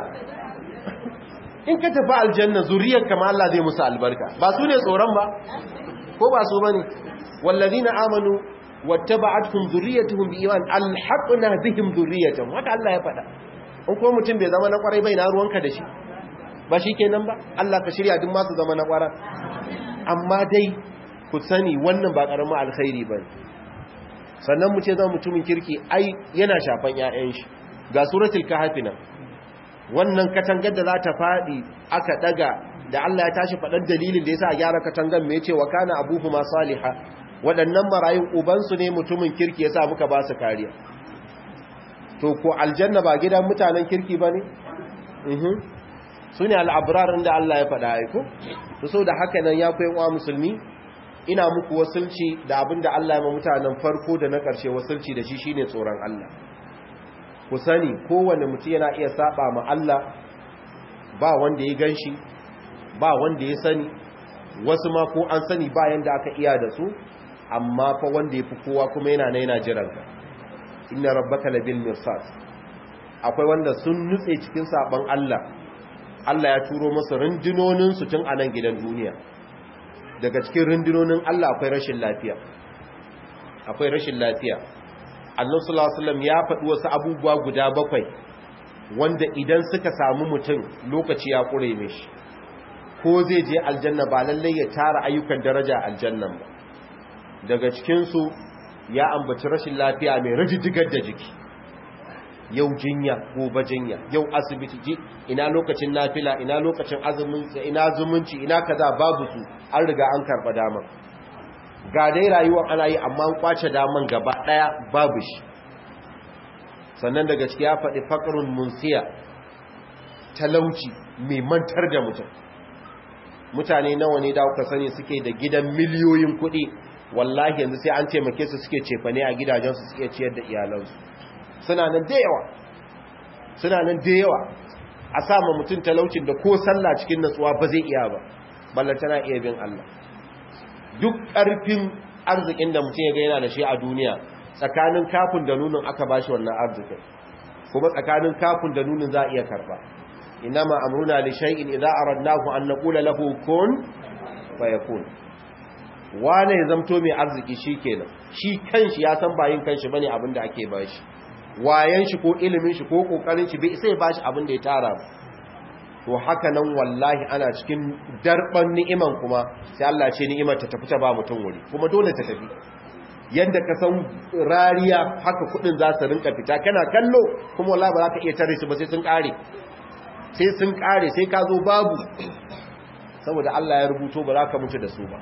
In ka tafi aljanna zuriyar kama Allah zai musu albarka, ba su ne tsoron ba ko ba su bane? wallazina amanu wattaba'atuhum dhurriyyatuhum biiman alhaqna bihim dhurriyyatuhum, haka Allah ya faɗa. In ko mutum bai zama na kwarai bai na ruwanka da shi, ba shi kenan ba? Allah ka shirya duk masu zama na kwara. Amma dai ku sani wannan ba karamin alkhairi ba. Sannan mu ce zama mutumin kirki ai yana shafan 'ya'yan shi. Ga suratul kahf nan, wannan katangar da za ta faɗi aka daga, da Allah ya tashi faɗan dalilin da yasa a gyara katangar, me yace wa kana abuhuma salihah, waɗannan marayun ubansu ne mutumin kirki yasa muka ba su kariya. To ko aljanna ba gidan mutanen kirki bane? Su ne al'abrar da Allah ya faɗa aiko? To so da haka nan ya koyi wa musulmi, ina muku wasulci da abin da Allah ya ma mutanen farko da na ƙarshe wasulci da shi shine tsoron Allah. Ku sani kowane mutum yana iya saba ma Allah, ba wanda ya ganshi, ba wanda ya sani, wasu ma ko an sani ba yanda aka iya da su, amma fa wanda ya fi kowa kuma yana jiranka. Inna rabbaka labil mirsad. Akwai wanda sun nutse cikin saban Allah, Allah ya turo masa rundunoninsu tun a nan gidan duniya. Daga cikin rundunonin Allah akwai rashin lafiya. Akwai rashin lafiya. Allah sallallahu alaihi wasallam ya faɗi wasu abubuwa guda 7 wanda idan suka samu mutum lokaci ya kure mishi, ko zai je aljanna ba lalle ya tara ayyukan daraja aljannan ba. Daga cikin su ya ambaci rashin lafiya mai rajidigar da jiki. Yau jinya, gobe jinya, yau asibiti, ina lokacin nafila, ina lokacin azumin, ina zumunci, ina kaza, babu su, an riga an karba daman. Ga dai rayuwar ana yi amma an kwace daman gaba daya babu shi. Sannan daga ciki ya faɗi faqrun munsiya, talauci mai mantar da mutum. Mutane nawa ne da kuka sani suke da gidan miliyoyin kuɗi, wallahi yanzu sai an taimake su suke cefane a gidajensu suke ciyar da iyalansu. Suna nan da yawa a sama mutum talaucin da ko sallah cikin natsuwa ba zai iya ba. ballantana iya bin Allah. Duk ƙarfin arzikin da mutum ya ga yana da shi a duniya, tsakanin kafin da nunin aka bashi wannan arzikin, kuma tsakanin kafin da nunin za a iya karba. Inama amruna li shay'in idza aradnahu an naqula lahu kun fayakun. Wane ya zamto mai arziki shikenan, shi kanshi ya san bayin kanshi bane abin da ake bashi, wayan shi ko ilimin shi ko kokarin shi bai sai bashi abin da ya tara ba. To haka nan wallahi ana cikin darban ni'iman kuma sai Allah ce ni'imar ta tafi ta ba mutum wuri, kuma dole ta tafi. Yanda ka san rariya haka kudin za su rinka fita kana kallo, kuma wallahi ba za ka iya tare su ba sai sun kare. Sai sun kare, sai ka zo babu, saboda Allah ya rubuto ba za ka mutu da su ba.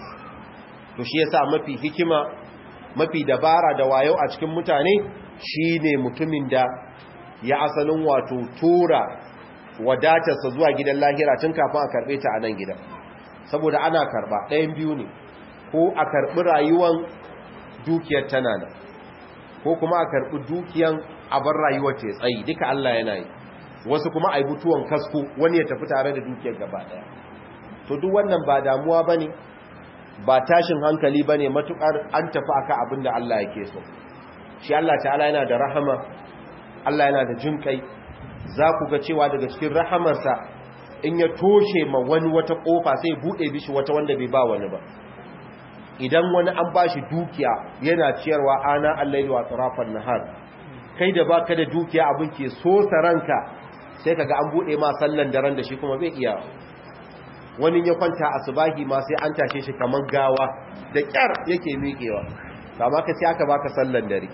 To shi yasa mafi hikima, mafi dabara da wayo a cikin mutane shine mutumin da ya asalin wato tura wadatarsa zuwa gidan lahira tun kafin a karbe ta a nan gidan. Saboda ana karba ɗayan biyu ne, ko a karbi rayuwan dukiyar tana nan, ko kuma a karbi dukiyan abar rayuwar ta tsayi, duka Allah yana yi. Wasu kuma a yi mutuwan kasko, wani ya tafi tare da dukiyar gaba ɗaya. To duk wannan ba damuwa bane, ba tashin hankali bane, matukar an tafi aka abin da Allah yake so. Shi Allah ta'ala yana da rahama, Allah yana da jinkai. Za ku ga cewa daga cikin rahamarsa in ya toshe ma wani wata kofa sai bude bishi wata wanda bai ba wani ba. Idan wani an bashi dukiya yana ciyarwa ana al-layli wa tarafan nahar, kai da baka da dukiya abin ke so ranka, sai kaga an bude ma sallan daren da shi kuma bai iya. Wani ya kwanta asubahi ma sai an tashe shi kaman gawa, da kyar yake miƙewa, kama ka sai aka baka sallan dare.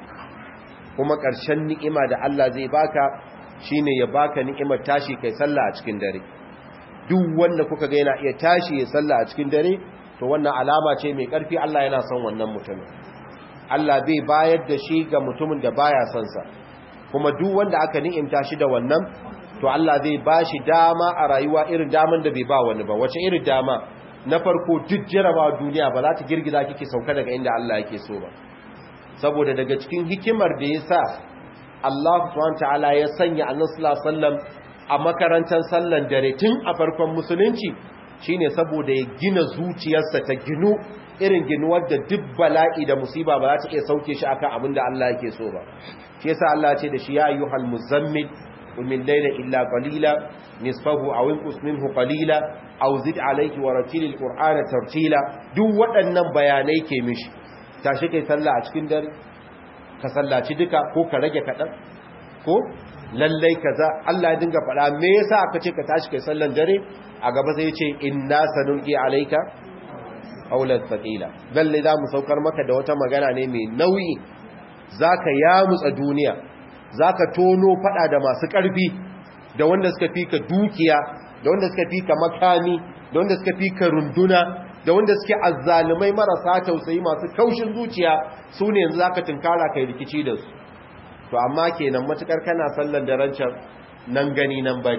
Kuma ƙarshen ni'ima da Allah zai baka shine ya baka ni'imar tashi kai sallah a cikin dare. Duk wanda kuka ga yana iya tashi ya sallah a cikin dare, to wannan alama ce mai ƙarfi Allah yana son wannan mutumin. Allah bai bayar da shi ga mutumin da baya son sa. Kuma duk wanda aka ni'imta shi da wannan, to Allah zai bashi dama a rayuwa irin daman da bai ba wani ba. Wace irin dama? Na farko, duk jarabawa duniya ba za ta girgiza kike sauka daga inda Allah yake so ba. Saboda daga cikin hikimar da yasa Allah subhanahu ta'ala ya sanya Annabi sallallahu alaihi wasallam a makarantar sallan dare tun a farkon musulunci, shine saboda ya gina zuciyarsa ta ginu irin ginuwar da duk bala'i da musiba ba za ta iya sauke shi akan abin da Allah yake so ba. Shi yasa Allah ya ce da shi ya ayyuhal muzammil qum min layla illa qalila nisfahu aw inqus minhu qalila aw zid alayhi wa ratilil qur'ana tartila. Duk waɗannan bayanai ke mishi, tashi kai sallah a cikin dare, ka sallaci duka ko ka rage kaɗan, ko lallai kaza. Allah ya dinga faɗa me yasa aka ce ka tashi kai sallan dare, a gaba zai ce inna sanulqi alayka qawlan thaqila, lallai za mu saukar maka da wata magana ne mai nauyi, zaka yamutsa duniya, zaka tono faɗa da masu ƙarfi, da wanda suka fika dukiya, da wanda suka fika makami, da wanda suka fika runduna, da wanda suke azzalumai marasa tausayi masu kaushin zuciya, su ne yanzu zaka tunkara kai rikici da su. To amma kenan matukar kana sallan daren can nan gani nan bari,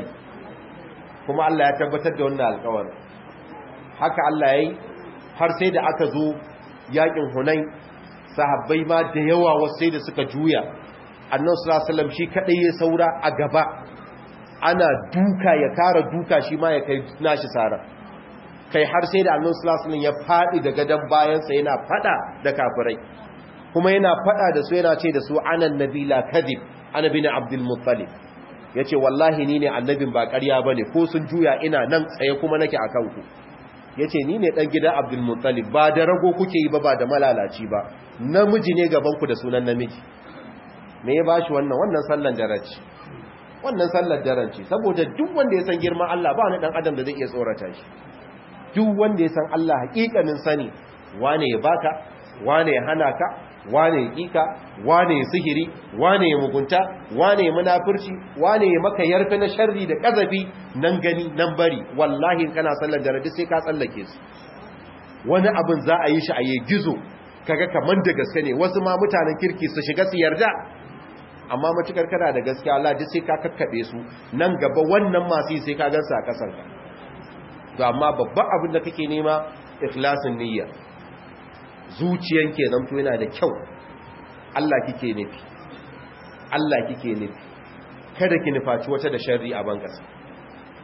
kuma Allah ya tabbatar da wannan alƙawarin. Haka Allah yayi har sai da aka zo yakin Hunain, sahabbai ma da yawa wasu sai da suka juya. Annabi sallallahu alaihi wasallam shi kadai ya saura a gaba, ana duka ya kara duka shi ma ya kai nashi sara. Kai har sai da Annabi sallallahu alaihi wasallam ya fadi da gadan bayansa yana fada da kafirai, kuma yana fada da su, yana ce da su anan nabi la kadhib, ana bin Abdul Muttalib. Yace wallahi ni ne annabin ba ƙarya bane, ko sun juya ina nan tsaye kuma nake akan ku. Yace ni ne dan gidan Abdul Muttalib, ba da rago kuke yi ba da malalaci ba, namiji ne gaban ku da sunan namiji. Me ya bashi wannan sallan daraci, wannan sallar daranci, saboda duk wanda ya san girman Allah ba wani dan adam da zai iya tsorata shi. Duk wanda ya san Allah hakikanin sani, wane ya baka, wane ya hana ka, wane ya kika, wane ya sihiri, wane ya mugunta, wane ya munafurci, wane ya maka yarfe na sharri da kazafi, nan gani nan bari, wallahi in kana sallar daraci sai ka tsallake su. Wani abin za a yi shi a yi gizo, kaga kaman da gaske ne, wasu ma mutanen kirki su shiga su yarda, amma matukar kana da gaskiya Allah duk sai ka kakkabe su, nan gaba wannan masu yi sai ka gansa a kasar ka. To amma babban abin da kake nema ikhlasin niyya, zuciyanke zamto yana da kyau, Allah kike nufi, Allah kike nufi, kada ki nufaci wata da sharri a ban kasa,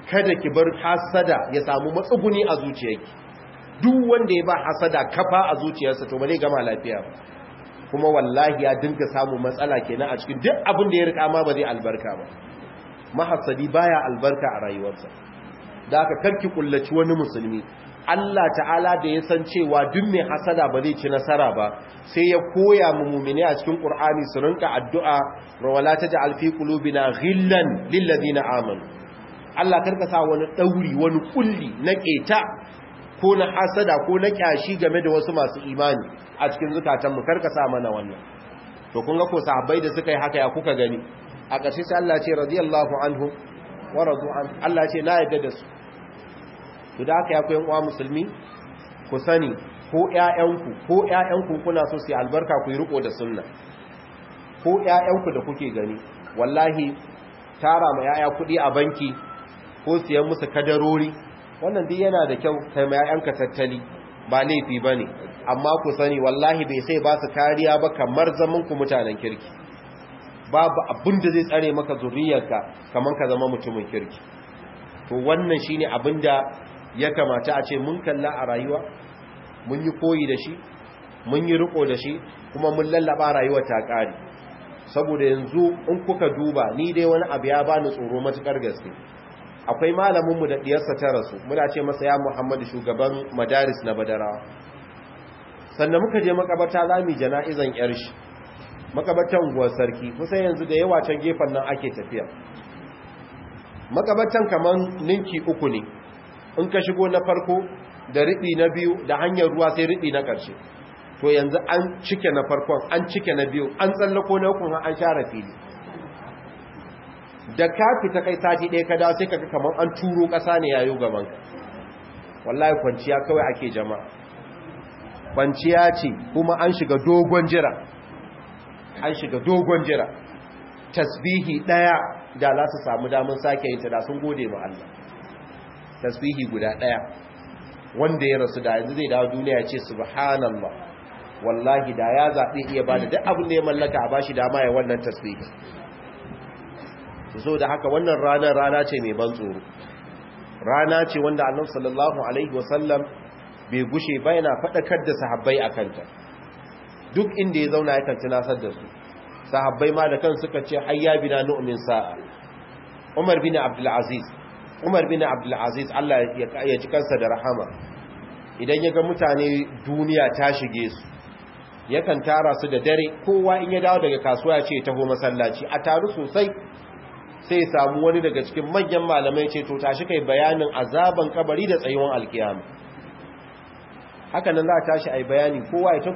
kada ki bar hasada ya samu matsuguni a zuciyarki. Duk wanda ya ba hasada kafa a zuciyarsa to ba zai gama lafiya ba, kuma wallahi ya dinga samu matsala kenan a cikin duk abin da ya rika ma ba zai albarka ba. Mahasadi baya albarka a rayuwarsa. Da aka karki kullaci wani musulmi. Allah ta'ala da ya san cewa duk mai hasada ba zai ci nasara ba, sai ya koya mu mu'mini a cikin Qur'ani su rinka addu'a wala taj'al fi qulubina ghillan lil ladina amanu. Allah karka sa wani dauri wani kulli na keta ko na hasada ko na kyashi game da wasu masu imani a cikin zukatanmu, karka sa mana wannan. To kun ga ko sahabbai da suka yi haka ya kuka gani a ƙarshe sai Allah ce radiyallahu anhum wa radu an. Allah ce na yarda da su. To da haka ya koyan uwa musulmi ku sani ko ƴaƴanku kuna so su albarka ku yi riko da sunna. Ko ƴaƴanku da kuke gani wallahi tara ma ƴaƴa kuɗi a banki ko siyan musu kadarori, wannan duk yana da kyau, kai ma ƴaƴanka tattali ba laifi bane, amma ku sani wallahi bai sai ba su kariya ba kamar zaman ku mutanen kirki. Babu abin da zai tsare maka zuriyarka kamar ka zama mutumin kirki. To wannan shine abin da ya kamata a ce mun kalla a rayuwa, mun yi koyi da shi, mun yi riko da shi, kuma mun lallaba rayuwa ta kare. Saboda yanzu in kuka duba, ni dai wani abu ya bani tsoro matukar gaske. Akwai malaminmu da diyarsa ta rasu, muna ce masa ya Muhammadu, shugaban madaris na Badarawa. Sannan muka je makabarta lami jana'izan yar shi, makabartan unguwar sarki, kusan yanzu da yawa can gefen nan ake tafiya. Makabartan kaman ninki 3 ne, in ka shigo na farko da riɓi na biyu da hanyar ruwa sai riɓi na ƙarshe. To yanzu an cike na farkon, an cike na biyu, an tsallako na ukun, an share fili. Da ka fita kai sati ɗaya ka dawo sai ka kamar an turo ƙasa ne yayo gaban ka. Wallahi kwanciya kawai ake jama'a, kwanciya ce, kuma an shiga dogon jira, an shiga dogon jira. Tasbihi ɗaya da za su samu damar sake yin ta da sun gode ma Allah. Tasbihi guda ɗaya wanda ya rasu da yanzu zai dawo duniya ya ce subhanallah, wallahi da ya zaɓi iya bada duk abin da ya mallaka a bashi dama ya wannan tasbihi. So da haka wannan rana ce mai ban tsoro, rana ce wanda Annabi sallallahu alaihi wasallam bai gushe ba yana faɗakar da sahabbai akan ta. Duk inda ya zauna yakan tunasar da su. Sahabbai ma da kan suka ce hayya bina nu'min sa'a. Umar bin Abdul Aziz Allah ya ci kansa da rahama, idan ya ga mutane duniya ta shige su yakan tara su da dare, kowa in ya dawo daga kasuwa ya ce taho masallaci, a taru sosai. Sai samu wani daga cikin manyan malamai ce to tashi kai bayanin azaban kabari da tsayuwan alkiyama. Haka nan za a tashi ai bayani, kowa ya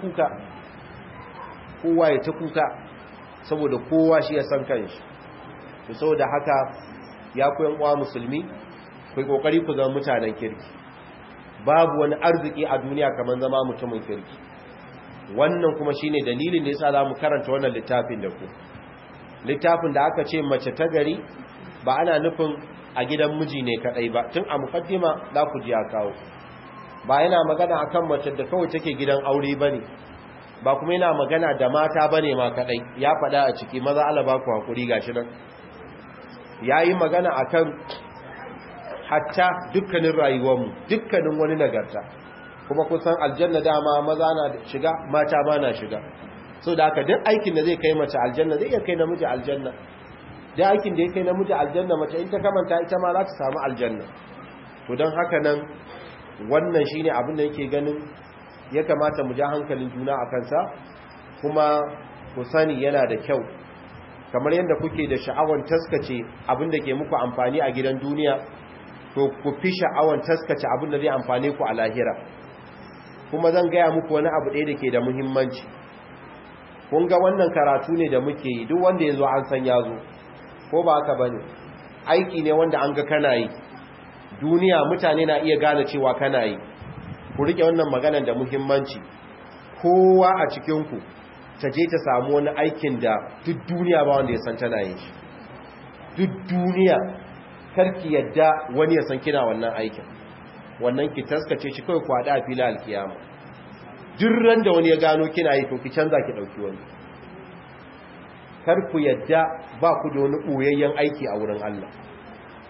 ta kuka saboda kowa shi ya san kanshi. To saboda haka ya koyan uwa musulmi, kai kokari ku zama mutanen kirki. Babu wani arziki a duniya kamar zama mutumin kirki. Wannan kuma shine dalilin da yasa zamu karanta wannan littafin da ku. Littafin da aka ce mace ta gari ba ana nufin a gidan miji ne kadai ba, tun a mukaddima za ku ji ya kawo. Ba yana magana akan mace da kawai take gidan aure bane, ba kuma yana magana da mata bane ma kadai. Ya faɗa a ciki, maza Allah ba ku hakuri gashi nan. Yayi magana akan hatta dukkanin rayuwarmu, dukkanin wani nagarta. Kuma kusan aljanna dama maza na shiga, mata ba na shiga. So da haka duk aikin da zai kai mace aljanna zai iya kai namiji aljanna. Duk aikin da ya kai namiji aljanna, mace in ta kamanta ita ma za ta samu aljanna. To don haka nan wannan shine abin da yake ganin ya kamata mu ja hankalin juna a kansa. Kuma ku sani yana da kyau, kamar yadda kuke da sha'awan taskace abin da ke muku amfani a gidan duniya, to ku fi sha'awan taskace abin da zai amfane ku a lahira. Kuma zan gaya muku wani abu ɗaya da ke da muhimmanci. Kun ga wannan karatu ne da muke yi, duk wanda ya zo an san ya zo, ko ba haka ba ne? Aiki ne wanda an ga kana yi, duniya mutane na iya gane cewa kana yi. Ku riƙe wannan maganan da muhimmanci. Kowa a cikinku ta je ta samu wani aikin da duk duniya ba wanda ya san tana yin shi. Duk duniya karki yadda wani ya san kina wannan aikin. Wannan ki taskace shi kawai ku haɗa a fili alkiyama. Duk ran da wani ya gano kina yi to ki canza ki ɗauki wani. Kar ku yadda ba ku da wani ɓoyayyen aiki a wurin Allah.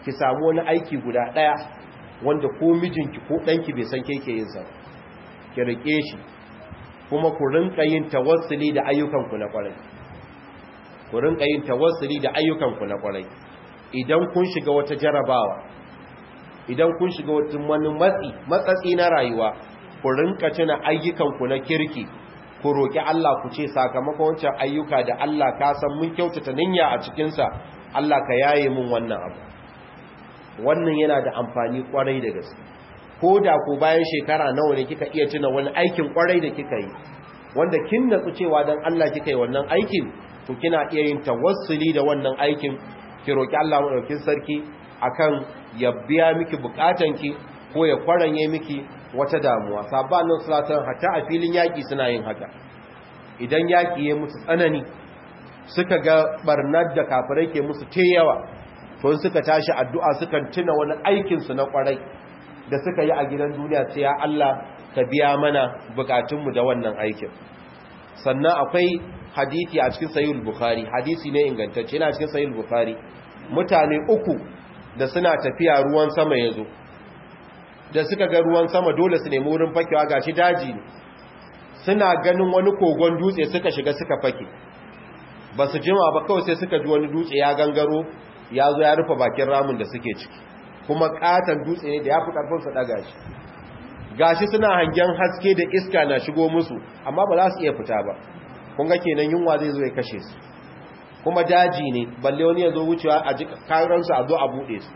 ki samu wani aiki guda ɗaya wanda ko mijinki ko ɗanki bai san ke yin sa, ki rike shi kuma ku rinka yin tawassuli da ayyukanku na kwarai. Ku rinka yin tawassuli da ayyukanku na kwarai. Idan kun shiga wata jarabawa, idan kun shiga wani matsatsi na rayuwa, ku rinka tuna ayyukanku na kirki, ku roki Allah ku ce sakamakon wancan ayyuka da Allah ka san mun kyautata niyya a cikin sa, Allah ka yaye mun wannan abu. Wannan yana da amfani kwarai da gaske. Ko da ku bayan shekara nawa ne kika iya tuna wani aikin kwarai da kika yi, wanda kin natsu cewa dan Allah kika yi wannan aikin, to kina iya yin tawassuli da wannan aikin, ki roki Allah madaukakin sarki akan ya biya miki bukatanki ko ya kwaranye miki wata damuwa. Sabanin salatan hatta a filin yaki suna yin haka. Idan yaki ya musu tsanani, suka ga barnar da kafirai ke musu yawa, to suka tashi addu'a sukan tuna wani aikin su na kwarai da suka yi a gidan duniya, sai ya Allah ka biya mana bukatunmu da wannan aikin. Sannan akwai hadisi a cikin sahih al-bukhari, hadisi ne ingantacce, yana cikin sahih al-bukhari. Mutane uku da suna tafiya ruwan sama yazo, da suka ga ruwan sama dole su nemi wurin fakewa, gashi daji ne, suna ganin wani kogon dutse suka shiga suka fake. Ba su jima ba kawai sai suka ji wani dutse ya gangaro ya zo ya rufe bakin ramin da suke ciki, kuma katon dutse ne da ya fi karfin su daga shi. Gashi suna hangen haske da iska na shigo musu, amma ba za su iya fita ba. Kun ga kenan yunwa zai zo ya kashe su, kuma daji ne, balle wani ya zo wucewa a ji karansu a zo a buɗe su.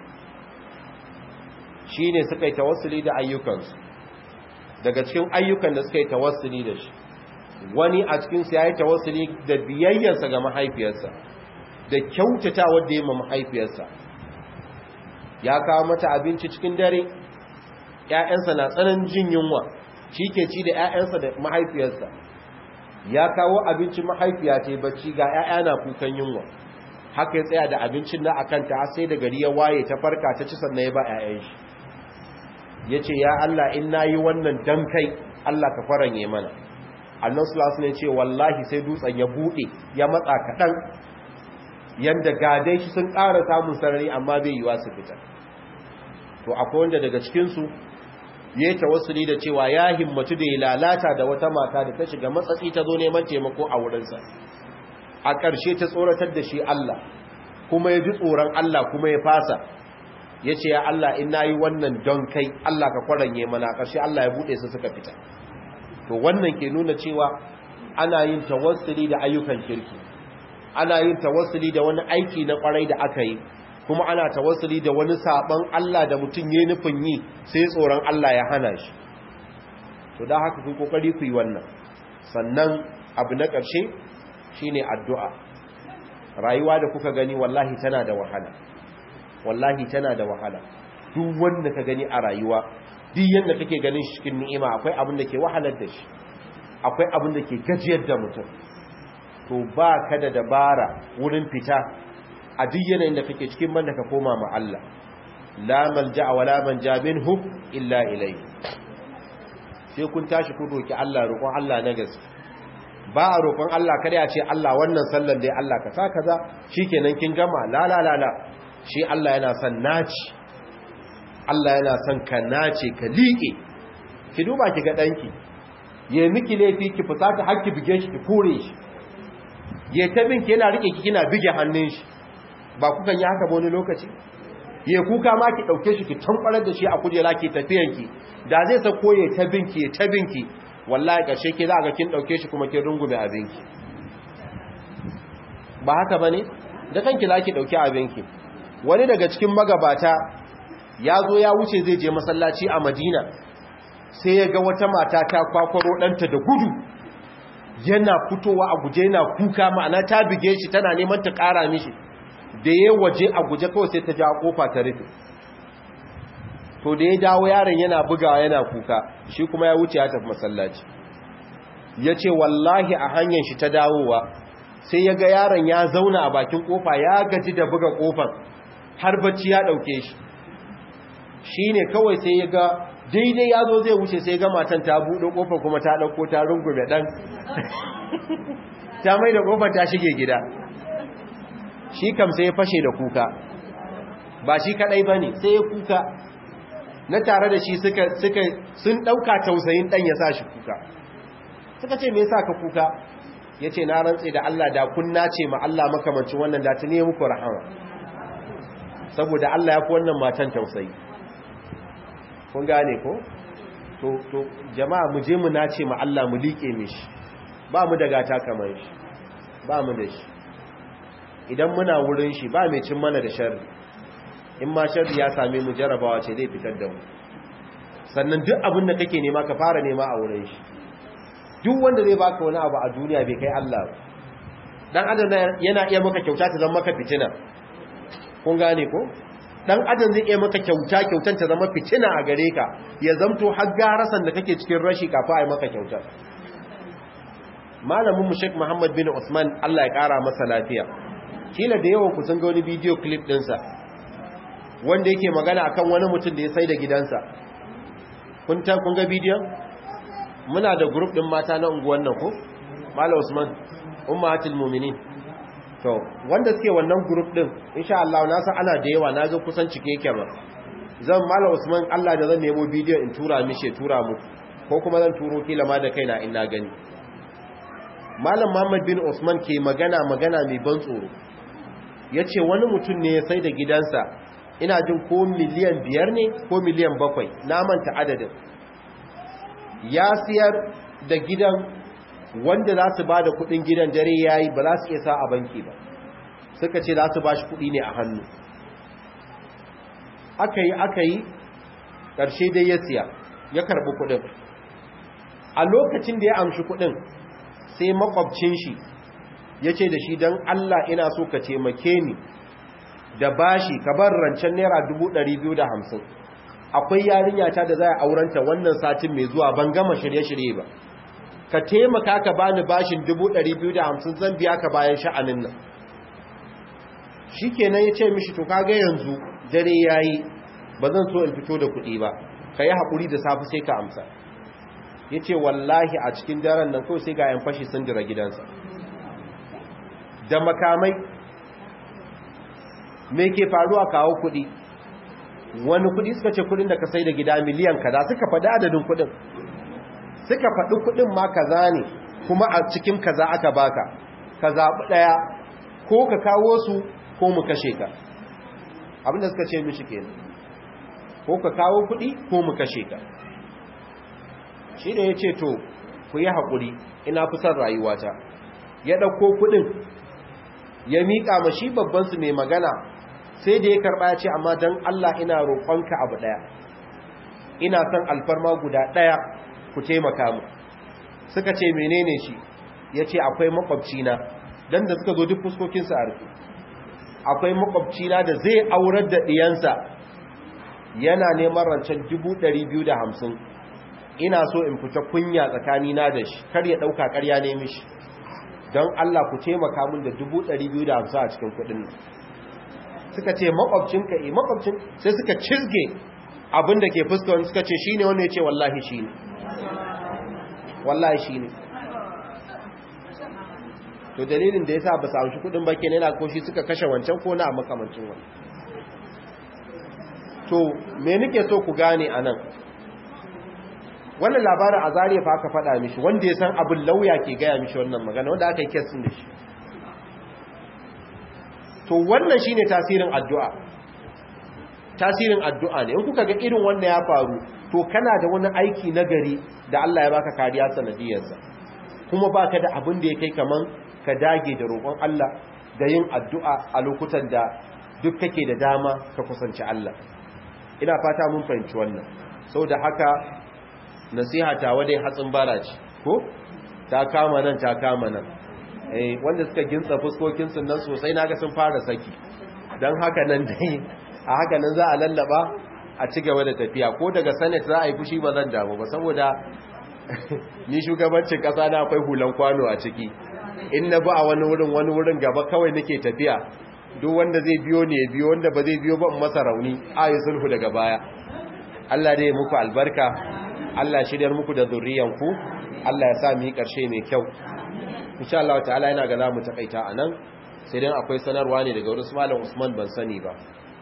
Shi ne suka yi tawassuli da ayyukansu. Daga cikin ayyukan da suka yi tawassuli da shi, wani a cikinsu ya yi tawassuli da biyayyarsa ga mahaifiyarsa, da kyautata wadda ya ma mahaifiyarsa. Ya kawo mata abinci cikin dare, ‘ya'yansa na tsananin jin yunwa, shi ke ci da ‘ya'yansa da mahaifiyarsa. Ya kawo abincin mahaifiya ta yi bacci, ga ‘ya'ya na kukan yunwa, haka ya tsaya da abincin na akanta sai da gari ya waye ta farka ta ci sannan ya ba ‘ya'yan shi. Ya ce, ya Allah, in na yi wannan dan kai, Allah ka faranye mana. Annan sulasu ne ce, wallahi sai dutsen ya buɗe, ya matsa kaɗan, yadda gadai shi sun ƙara samun sarari amma bai yiwa su fita. To akwai wanda daga cikinsu ya yi tawassuli da cewa ya himmatu da ya lalata da wata mata da ta shiga matsatsi ta zo neman taimako a wurinsa. A ƙarshe ta tsoratar da shi Allah, kuma ya ji tsoron Allah kuma ya fasa. Ya ce, ya Allah, in na yi wannan don kai, Allah ka kwaranye mana. A ƙarshe Allah ya buɗe su suka fita. To wannan ke nuna cewa ana yin tawassuli da ayyukan kirki, ana yin tawassuli da wani aiki na ƙwarai da aka yi, kuma ana tawassuli da wani saban Allah da mutum ya nufin yi sai tsoron Allah ya hana shi. To da haka ku kokari ku yi wannan. Sannan abu na ƙarshe shine addu'a. Rayuwa da kuka gani wallahi tana da wahala. Wallahi tana da wahala. Duk wanda ka gani a rayuwa, duk yanda kake ganin shi cikin ni'ima, akwai abin da ke wahalar da shi. Akwai abin da ke gajiyar da mutum. To ba ka da dabara wurin fita a duk yanayin da kake cikin banda ka koma ma Allah. La malja'a wa la manja minhu illa ilayhi. Sai kun tashi kun roki Allah, roƙon Allah na gaske. Ba a roƙon Allah kada ya ce Allah wannan sallan dai Allah ka sa kaza shikenan kin gama. La la la la. Shi Allah yana son naci. Allah yana son ka nace ka liƙe. Ki duba ki ga danki. Ye miki laifi ki fusata har ki bige shi ki kore shi. Ye ta binki yana rike ki kina bige hannun shi. Ba kukan yi haka ba wani lokaci? Ya kuka ma ki ɗauke shi ki tankwarar da shi a kujera ki tafiyanki, da zai sa koye ta binki, wallahi ƙarshe ke za a ga kin ɗauke shi kuma kin rungume abinki. Ba haka ba ne? Da kanki za ki ɗauki abinki. Wani daga cikin magabata ya zo ya wuce zai je masallaci a Madina, sai ya ga wata mata ta kwakwaro ɗanta da gudu, yana fitowa a guje yana kuka, ma'ana ta bige shi tana neman ta ƙara mishi. Da ya waje a guje kawai sai ta ja kofa ta rufe. To da ya dawo yaron yana bugawa yana kuka, shi kuma ya wuce ya tafi masallaci. Ya ce wallahi a hanyar shi ta dawowa sai ya ga yaron ya zauna a bakin kofa ya gaji da buga kofar har bacci ya ɗauke shi. Shi ne kawai sai ya ga daidai ya zo zai wuce sai ga matan ta buɗe kofar kuma ta ɗauko ta rungume ɗan ta mai da kofar ta shige gida. Shi kam sai ya fashe da kuka. ba shi kadai bane sai ya kuka na tare da shi sun dauka tausayin dan ya sa shi kuka suka ce me yasa ka kuka yace na rantse da Allah da kun nace ma Allah makamancin wannan da tune muku rahama saboda Allah ya fi wannan matan tausayi kun gane ko to jama'a mu je mu nace ma Allah mu liƙe mishi ba mu da gata kamar shi ba mu da shi idan muna wurin shi ba mai cin mana da sharri in ma sharri ya same mu jarabawa ce zai fitar da mu sannan duk abin da kake nema ka fara nema a wurin shi duk wanda zai baka wani abu a duniya bai kai Allah ba dan adam yana iya maka kyauta ta zama maka fitina kun gane ko dan adam zai iya maka kyautan ta zama fitina a gare ka ya zamto har garasan da kake cikin rashi kafa ai maka kyautar malamin mu Sheikh Muhammad bin Usman Allah ya kara masa lafiya kila da yawan ku sun ga wani video clip din sa wanda yake magana akan wani mutum da ya sai da gidansa kun ga bidiyon muna da group din mata na unguwan nan ko Malam Usman ummatul mu'minin to wanda suke wannan group din insha Allah na san ana da yawa naga kusan cike yake ba zan Malam Usman Allah da zan nemo bidiyo in tura mishi tura mu ko kuma zan turo kila ma da kaina in na gani Malam Muhammad bin Usman ke magana mai ban tsoro yace wani mutum ne ya sai da gidansa ina jin ko miliyan 5 ne ko miliyan 7 na manta adadin ya siyar da gidan wanda za su ba da kudin gidan dare yayi ba za su iya sa a banki ba suka ce za su ba shi kudi ne a hannu aka yi ƙarshe dai ya siya ya karbi kudin a lokacin da ya amshi kudin sai makwabcin shi ya ce da shi don Allah ina so ka taimake ni da bashi ka bar rancen naira 250 akwai yarinya ta da za a aurenta wannan satin mai zuwa ban gama shirye-shirye ba ka taimaka ka bani bashin 250 zan biya ka bayan sha'anin nan shikenan ya ce mishi to kaga yanzu dare yayi ba zan so in fito da kuɗi ba ka yi haƙuri da safi sai ka amsa ya ce wallahi a cikin daren nan kawai sai ga yan fashi sun jira gidansa da makamai me ke faruwa kawo kuɗi wani kuɗi suka ce kuɗin da ka sai da gida miliyan kaza suka faɗi adadin kuɗin suka faɗi kuɗin ma kaza ne kuma a cikin kaza aka baka ka zaɓi ɗaya ko ka kawo su ko mu kashe ka abinda suka ce mishi kenan ko ka kawo kuɗi ko mu kashe ka shi ne ya ce to ku yi haƙuri ina fi son rayuwata ya ɗauko kuɗin ya miƙa ma shi babbansu mai magana sai da ya karɓa ya ce amma don Allah ina roƙonka abu ɗaya ina son alfarma guda ɗaya ku taimaka mu suka ce menene shi ya ce akwai makwabcina don da suka zo duk fuskokinsa a rufe akwai makwabcina da zai aurar da ɗiyansa yana neman rancen 250 ina so in fita kunya tsakanina da shi kar ya ɗauka ƙarya ne mishi don Allah ku taimaka min da 250 a cikin kuɗin nan suka ce makwabcinka makwabcin sai suka cizge abin da ke fuskar suka ce shine wanda ya ce wallahi shine wallahi shine to dalilin da yasa ba su amshi kuɗin ba kenan yana koshi suka kashe wancan ko na makamancin wani to me nake so ku gane anan wannan labarin a zariya fa aka faɗa mishi wanda ya san abin lauya ke gaya mishi wannan magana wanda aka yi kesin da shi to wannan shine tasirin addu'a tasirin addu'a ne in kuka ga irin wannan ya faru to kana da wani aiki nagari da Allah ya baka kariya sanadiyarsa kuma baka da abin da ya kai kaman ka dage da roƙon Allah da yin addu'a a lokutan da duk kake da dama ka kusanci Allah ina fata mun fahimci wannan saboda haka nasiha ta wadai hatsin bara ce ko ta kama nan ta kama nan wanda suka gintsa fuskokin sun nan sosai naga sun fara saki dan haka nan dai a haka nan za a lallaba a ci gaba da tafiya ko daga senate za a yi fushi ba zan damu ba saboda ni shugabancin kasa na akwai hulan kwano a ciki in na ba a wani wurin gaba kawai nake tafiya duk wanda zai biyo ne ya biyo wanda ba zai biyo ba in masa rauni a yi sulhu daga baya Allah dai muku albarka Allah shiryar muku da zurriyanku Allah ya sa mu yi ƙarshe mai kyau insha Allah ta'ala yana ga za mu takaita anan sai dan akwai sanarwa ne daga wurin Malam Usman ban sani ba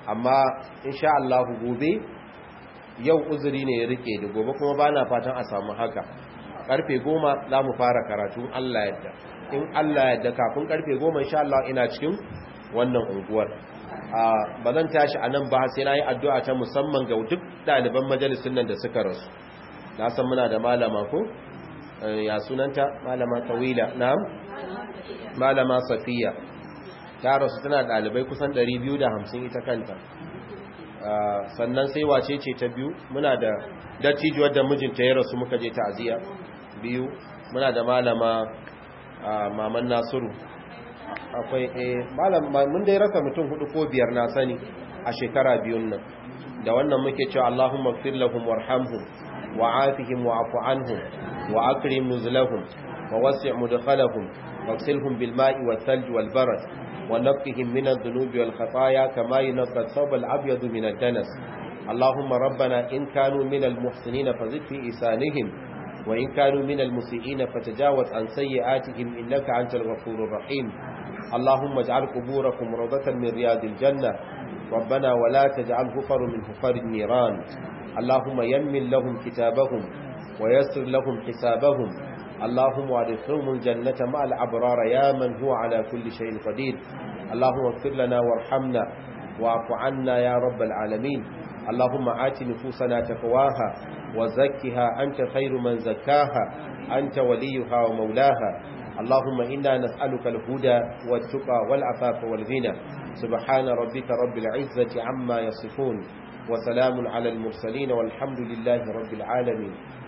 amma insha Allah gobe yau uzuri ne ya rike da gobe kuma bana fatan a samu haka karfe 10 za mu fara karatu Allah yadda in Allah yadda kafin karfe 10 insha Allah ina cikin wannan unguwar ba zan tashi a nan ba sai na yi addu'a ta musamman ga duk ɗaliban majalisun nan da suka rasu na san muna da malama ko ya sunanta malama tawila na'am malama safiya ta rasu tana ɗalibai kusan 250 ita kanta sannan sai wace ce ta biyu muna da dattijuwar da mijinta ya rasu muka je ta'aziyya biyu muna da malama maman Nasiru akwai mun dai rasa mutum 4 ko 5 na sani a shekara biyun nan da wannan muke cewa Allahumma ighfir lahum warhamhum wa'afihim wa'fu anhum wa akrim nuzulahum wa wasi' mudkhalahum واغسلهم بالماء والثلج والبرد ونقهم من الذنوب والخطايا كما ينقى الثوب الأبيض من الدنس اللهم ربنا إن كانوا من المحسنين فزد في إحسانهم وإن كانوا من المسيئين فتجاوز عن سيئاتهم إنك أنت الغفور الرحيم اللهم اجعل قبوركم روضة من رياض الجنة ربنا ولا تجعل حفر من حفر النيران اللهم يمن لهم كتابهم ويسر لهم حسابهم اللهم وادخلهم الجنة مع الأبرار يا من هو على كل شيء قدير اللهم اغفر لنا وارحمنا واعف عنا يا رب العالمين اللهم آت نفوسنا تقواها وزكها أنت خير من زكاها أنت وليها ومولاها اللهم إنا نسألك الهدى والتقى والعفاف والغنى سبحان ربك رب العزة عما يصفون وسلام على المرسلين والحمد لله رب العالمين